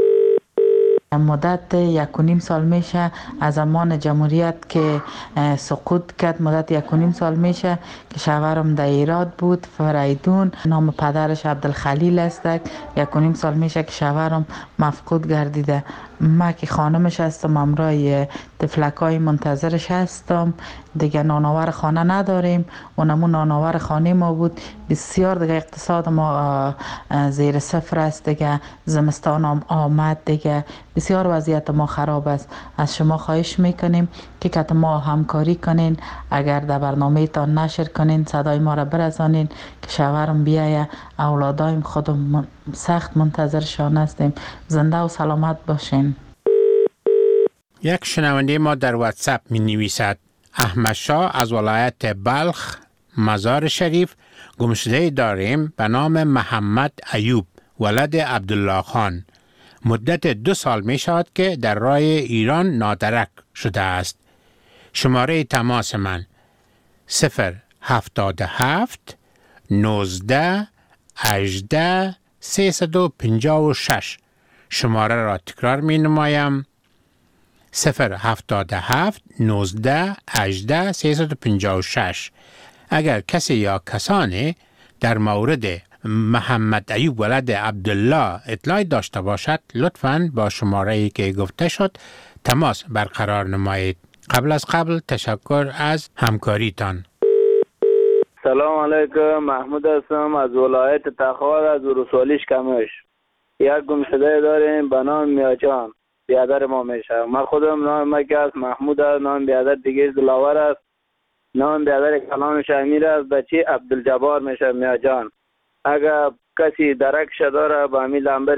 [SPEAKER 12] مدت 1.5 سال میشه از زمان جمهوریت که سقوط کرد. مدت 1.5 سال میشه که شوهرم در ایراد بود، فریدون. نام پدرش عبدالخلیل است. 1.5 سال میشه که شوهرم مفقود گردیده. ما که خانمش هستم، امرای تفلکای منتظرش هستم. دیگه نانآور خانه نداریم. اونمون نانآور خانه ما بود. بسیار دیگه اقتصاد ما زیر صفر است. دیگه زمستان هم آمد، دیگه بسیار وضعیت ما خراب است. از شما خواهش میکنیم که ما همکاری کنین. اگر در برنامه تان نشر کنین، صدای ما را برسانین که شوهرم بیایه. اولادایم خودم سخت منتظرشان هستیم. زنده و سلامت باشین.
[SPEAKER 24] یک شنونده ما در واتساپ می نویسد: احمدشاه از ولایت بلخ، مزار شریف. گمشده داریم به نام محمد ایوب ولد عبدالله خان. مدت 2 سال می شود که در راه ایران نادرک شده است. شماره تماس من 077 19 18 356. شماره را تکرار می نمایم: 077 19 18 356. اگر کسی یا کسانی در مورد محمد ایوب ولد عبدالله اطلاعی داشته باشد لطفاً با شماره‌ای که گفته شد تماس برقرار نمایید. قبل از قبل تشکر از همکاریتان.
[SPEAKER 14] سلام علیکم، محمود هستم از ولایت تخار، از ولسوالی کمش. یک گمشده داریم به نام میاجان، بیادر ما میشه. من خودم نام مکه است، محمود است. نام بیادر دیگه دلاور است. نام بیادر کلانش امیر است. بچه عبدالجبار میشه میاجان. اگر کسی درکش داره با امی لمبر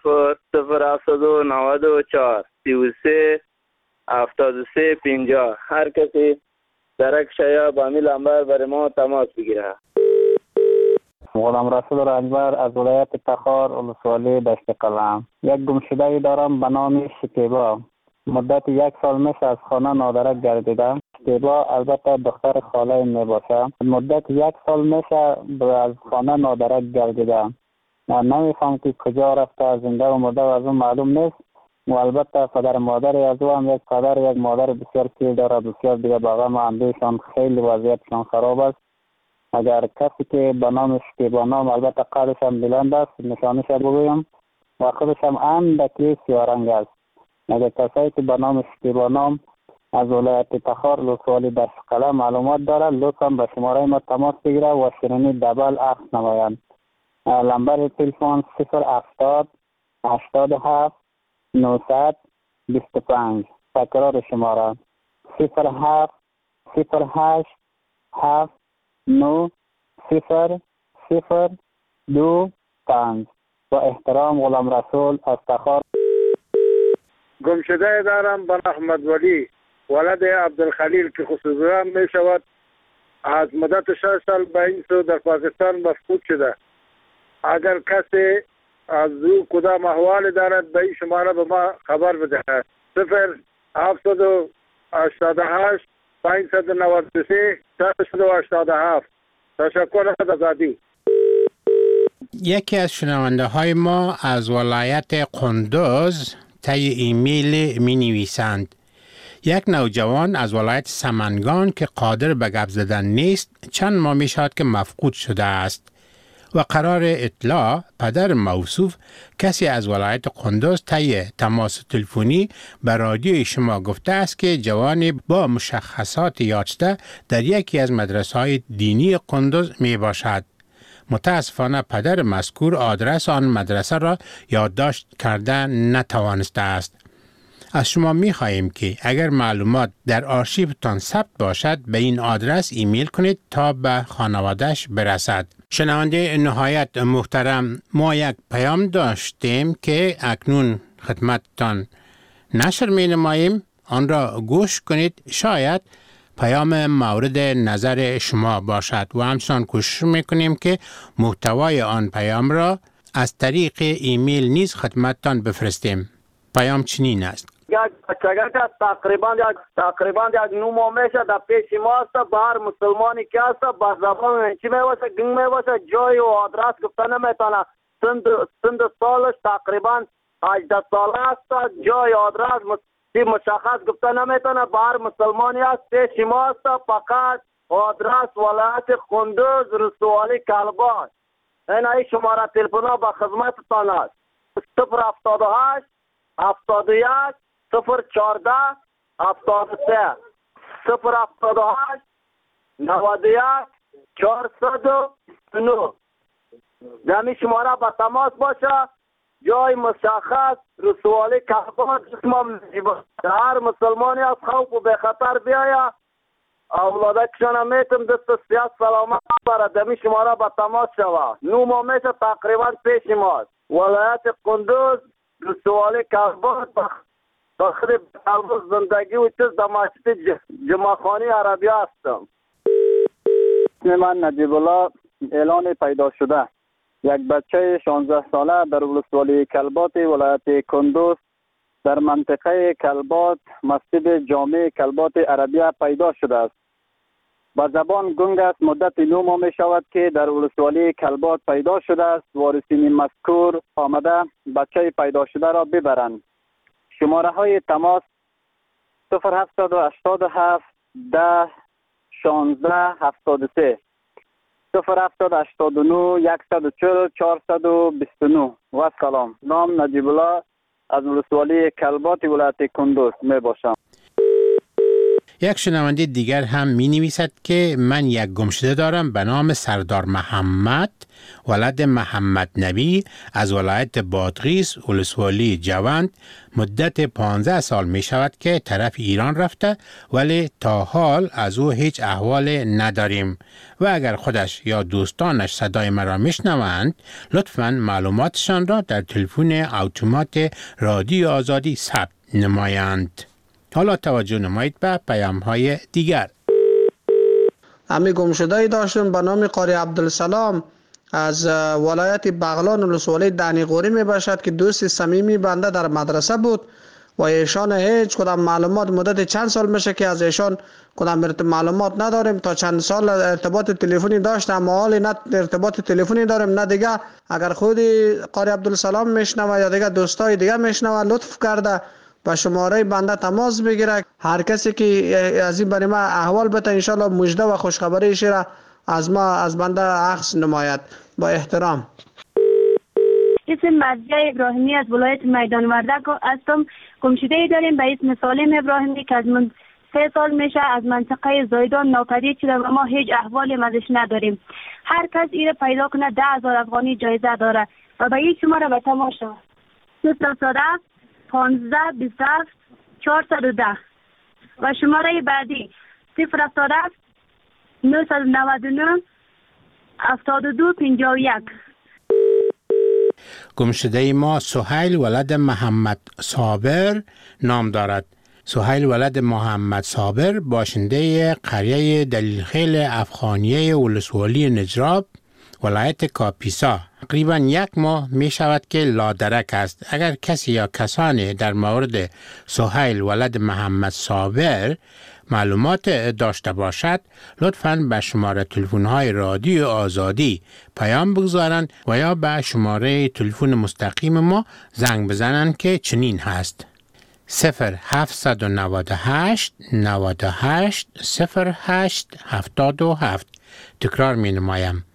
[SPEAKER 14] 00794 33 73 50. هر کسی درکش یا با امی لمبر بر ما تماس بگیره.
[SPEAKER 15] غلام رسول رنجبر از ولایت تخار، ولسوالی دشت قلم. یک گمشده دارم به نام شکیبا. مدت 1 سال میشه از خانه نادرک گردیده. شکیبا البته دختر خاله می باشه. مدت 1 سال میشه از خانه نادرک گردیده. من نمیفهم که کجا رفته، زنده و مرده و از اون معلوم نیست. و البته پدر مادر از او هم یک پدر یک مادر بسیار پیر داره. بسیار دیگه باقا ما اندیشان خیلی وضعیتشان خراب است. اگر کسی که به نام شکیبا نام، البته قدش هم بلند است، نشانش بگویم و خودش هم اندکی سیارنگ است. اگر کسایی که به نام شکیبا نام از ولایت تخار ولسوالی بشقلم معلومات داره، لطفا به شماره ما تماس بگیره و شیرینی دبل عکس نمایند. نمبر تلفن 070 87 925. تکرار شماره 07 08 7 9 0 0 2 5. با احترام غلام رسول از تخار.
[SPEAKER 5] گمشده دارم به احمد ولی ولد عبدالخلیل که خصوصا می شود از مدت 6 سال به این سو در پاکستان مفقود شده. اگر کسی از او کدام احوال دارد به این شماره به ما خبر بدهد. 0788 593 387. تشکر از آزادی.
[SPEAKER 24] یکی از شنونده های ما از ولایت قندوز طی ایمیل می نویسند: یک نوجوان از ولایت سمنگان که قادر به گپ زدن نیست چند ماه می شود که مفقود شده است و قرار اطلاع پدر موصوف کسی از ولایت قندوز طی تماس تلفنی به رادیوی شما گفته است که جوانی با مشخصات یافته در یکی از مدرسه‌های دینی قندوز می باشد. متاسفانه پدر مذکور آدرس آن مدرسه را یادداشت کرده نتوانسته است. از شما می خواهیم که اگر معلومات در آرشیوتان ثبت باشد به این آدرس ایمیل کنید تا به خانواده‌اش برسد. شنونده نهایت محترم، ما یک پیام داشتیم که اکنون خدمتتان نشر می نماییم. آن را گوش کنید، شاید پیام مورد نظر شما باشد و همچنان کوشش میکنیم که محتوای آن پیام را از طریق ایمیل نیز خدمتتان بفرستیم. پیام چنین است:
[SPEAKER 14] یک بچگه که تقریبا یک 9 ماه میشه در پیش ما است. به هر مسلمانی که است با زبان چی میواسه گنگ میواسه جای و آدرس گفته نمیتونه. سند سالش تقریبا 18 ساله است. جای آدرس مشخص گفته نمیتونه. به هر مسلمانی است پیش ما است. فقط آدرس ولایت قندوز رسوالی کلباش. این شماره تلفن به خدمتتان است: 078 71 014 73 078 91 409. دمی شماره به تماس باشه. جای مشخص رسوالی کلباش اسمم نجیبه. هر مسلمانی از خوف و به خطر بیایه اولاده کشانه میتم دست سیاست سلامت برای دمی شماره به تماس شوه. 9 ماه میشه تقریبا پیش ماست. ولایت قندوز رسوالی کلباش داخل قلب زندگی و چیز در مسجد جمعخانی عربی هستم.
[SPEAKER 15] من نجیب الله اعلان پیدا شده. یک بچه 16 ساله در ولسوالی کلبات ولایت قندوز در منطقه کلبات مسجد جامع کلبات عربیه پیدا شده است. با زبان گنگ است. مدت 9 ماه می شود که در ولسوالی کلبات پیدا شده است. وارثین مذکور آمده بچه پیدا شده را ببرند. شماره های تماس 0787 10 16 73 0789 140 429. و سلام. نام نجیب الله از ولسوالی کلبات ولایت قندوز می باشم.
[SPEAKER 24] یک شنونده دیگر هم می نویسد که من یک گمشده دارم به نام سردار محمد ولد محمد نبی از ولایت بادغیس ولسوالی جوند. مدت 15 سال می شود که طرف ایران رفته ولی تا حال از او هیچ احوال نداریم و اگر خودش یا دوستانش صدای مرا میشنوند لطفاً معلوماتشان را در تلفن اتومات رادیو آزادی ثبت نمایند. حالا توجه نمایید به پیام های دیگر.
[SPEAKER 2] امی گمشده‌ای داشتم به نام قاری عبدالسلام از ولایت بغلان ولسوالی دانیقوری می باشد که دوست صمیمی بنده در مدرسه بود و ایشان هیچ کدام معلومات مدت چند سال میشه که از ایشان کدام معلومات نداریم. تا چند سال ارتباط تلفنی داشتم اما حالی نه ارتباط تلفنی داریم نه دیگه. اگر خودی قاری عبدالسلام میشنوه یا دیگه دوستای دیگه میشنوه لطف کرده با شماره بنده تماس بگیره. هر کسی که از این برای ما احوال بده ان شاء الله مژده و خوشخبری را
[SPEAKER 13] از بنده عکس نماید. با احترام.
[SPEAKER 17] اسم مرضیه ابراهیمی از ولایت میدان وردک هستم. گمشده‌ای داریم به اسم سالم ابراهیمی که از من 3 سال میشه از منطقه زایدان ناپدید شده و ما هیچ احوالی ازش نداریم. هر کس ایره پیدا کنه 10,000 افغانی جایزه داره و به این شماره به تماشا 017 15 27 410 و شماره بعدی 017 999 72 51.
[SPEAKER 24] گمشده ما سهیل ولد محمد صابر نام دارد. سهیل ولد محمد صابر باشنده قریه دلیلخیل افغانیه ولسوالی نجراب ولایت کاپیسا تقریبا 1 ماه می شود که لادرک است. اگر کسی یا کسانی در مورد سهیل ولد محمد صابر معلومات داشته باشد لطفاً به شماره تلفن‌های رادیو آزادی پیام بگذارند و یا به شماره تلفن مستقیم ما زنگ بزنند که چنین هست 0798 98 08 77. تکرار می نمایم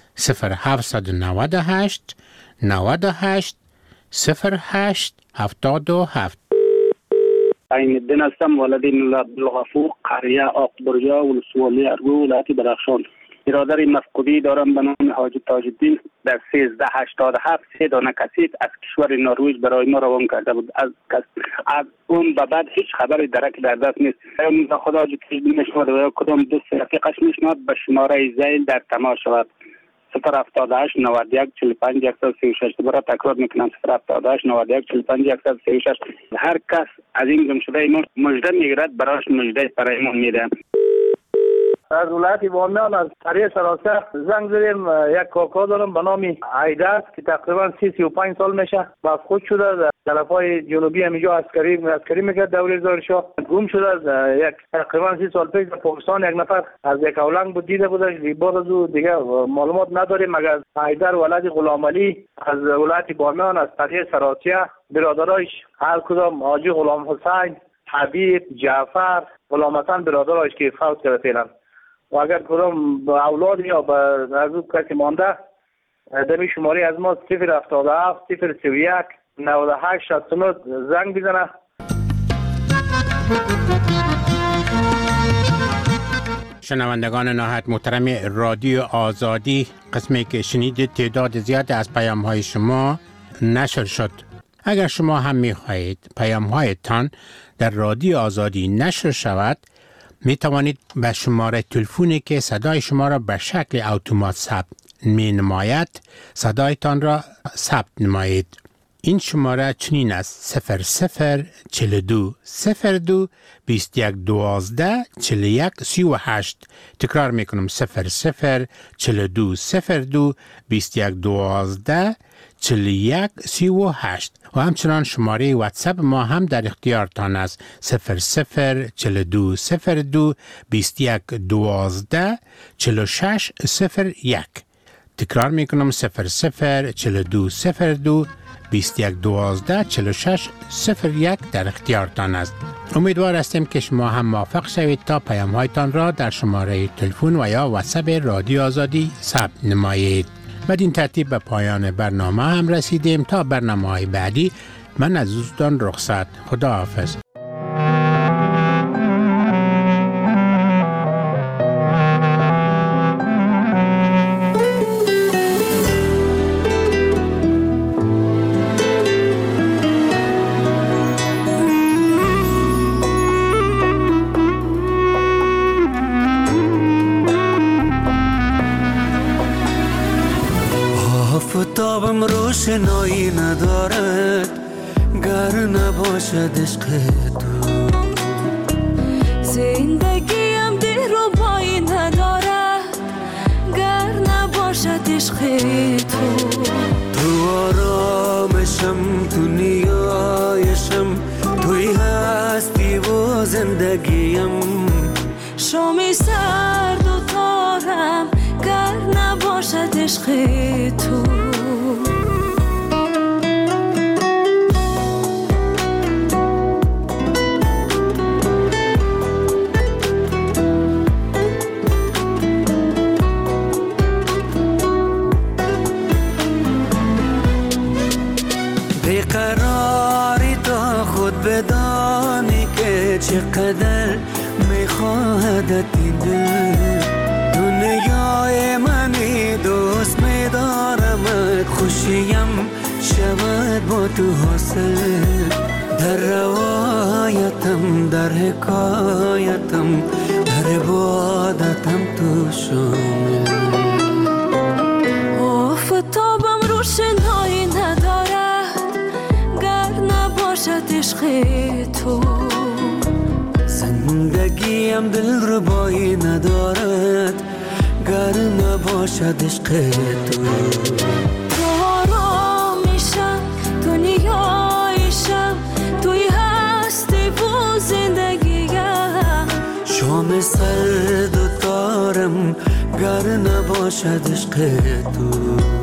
[SPEAKER 24] 0798 98 08 77.
[SPEAKER 18] عین الدین هستم، ولد عبدالغفور، قریه آقبرجا، ولسوالی ارگو، ولایت بدخشان. برادر مفقودی دارم به نام حاجی تاج الدین در 1387 3 دانه کسیف از کشور نروژ برای ما روان کرده بود. از اون به بعد هیچ خبری درک در دست نیست. خدا حاجی تاج الدین میشنود و کدام دوست رفیقش میشنود به شماره زیل در تماس شود 078 91 45 136. دوباره تکرار میکنم 078 91 45 136. هر کس از این گمشده مژده میگیرد براش مژده برایمون میده.
[SPEAKER 5] از ولایت بامیان از قریه سراسر زنگ زدیم. یک کاکا دارم به نام عیدر که تقریبا 35 سال میشه باز خود شده در طرفای جنوبی همینجا عسکری میکرد دوره زارشاه. گم شده یک تقریبا 30 سال پیش در پاکستان. یک نفر از یک اولنگ بود دیده بودش. بعد از او دیگه معلومات نداریم مگر عیدر ولد غلام علی از ولایت بامیان از قریه سراسیه برادرایش هر کدام حاجی غلام حسین، حبیب، جعفر، غلام حسن برادرایش که فوت کرده فعلا. و اگر کدام اولاد یا به نزدیک کسی مانده دمی شماره از ما 077 031 98 69 زنگ بزنه.
[SPEAKER 24] شنوندگان نهایت محترم رادیو آزادی، قسمی که شنیدید تعداد زیاد از پیام های شما نشر شد. اگر شما هم می خواهید پیام هایتان در رادیو آزادی نشر شود می توانید به شماره تلفنی که صدای شما را به شکل اتومات ثبت می نماید صدایتان را ثبت نمایید. این شماره چنین است 0042 02 21 12 41 38. تکرار می کنم 0042 02 21 12 41 38. و همچنان شماره واتساپ ما هم در اختیارتان است 0042 02 21 12 46 01. تکرار می کنم 0042 02 21 12 46 01 در اختیارتان است. امیدوار هستیم که شما هم موفق شوید تا پیام هایتان را در شماره تلفن و یا واتساپ رادیو آزادی ثبت نمایید. بدین ترتیب به پایان برنامه هم رسیدیم. تا برنامه‌های بعدی من از دوستان رخصت. خدا حافظ.
[SPEAKER 19] آفتابم روشنایی ندارد گر نباشد عشق تو.
[SPEAKER 20] زندگیم ده رو پایی ندارد گر نباشد عشق تو.
[SPEAKER 19] تو آرامشم، تو نیایشم، توی هستی و زندگیم.
[SPEAKER 20] شامی سرد و تارم گر نباشد عشق تو.
[SPEAKER 19] بدانی که چقدر میخواهدت این دل دنیای منی دوست میدارمت خوشیم شود با تو حاصل در روایتم در حکایتم در عبادتم تو شامل
[SPEAKER 20] آفتابم روشنایی ندارد گر نباشد عشق تو
[SPEAKER 19] زندگیم دلربایی ندارد گر نباشد عشق تو
[SPEAKER 20] آرامیشم دنیایشم توی هستی و زندگیم
[SPEAKER 19] شام سرد و تارم گر نباشد عشق تو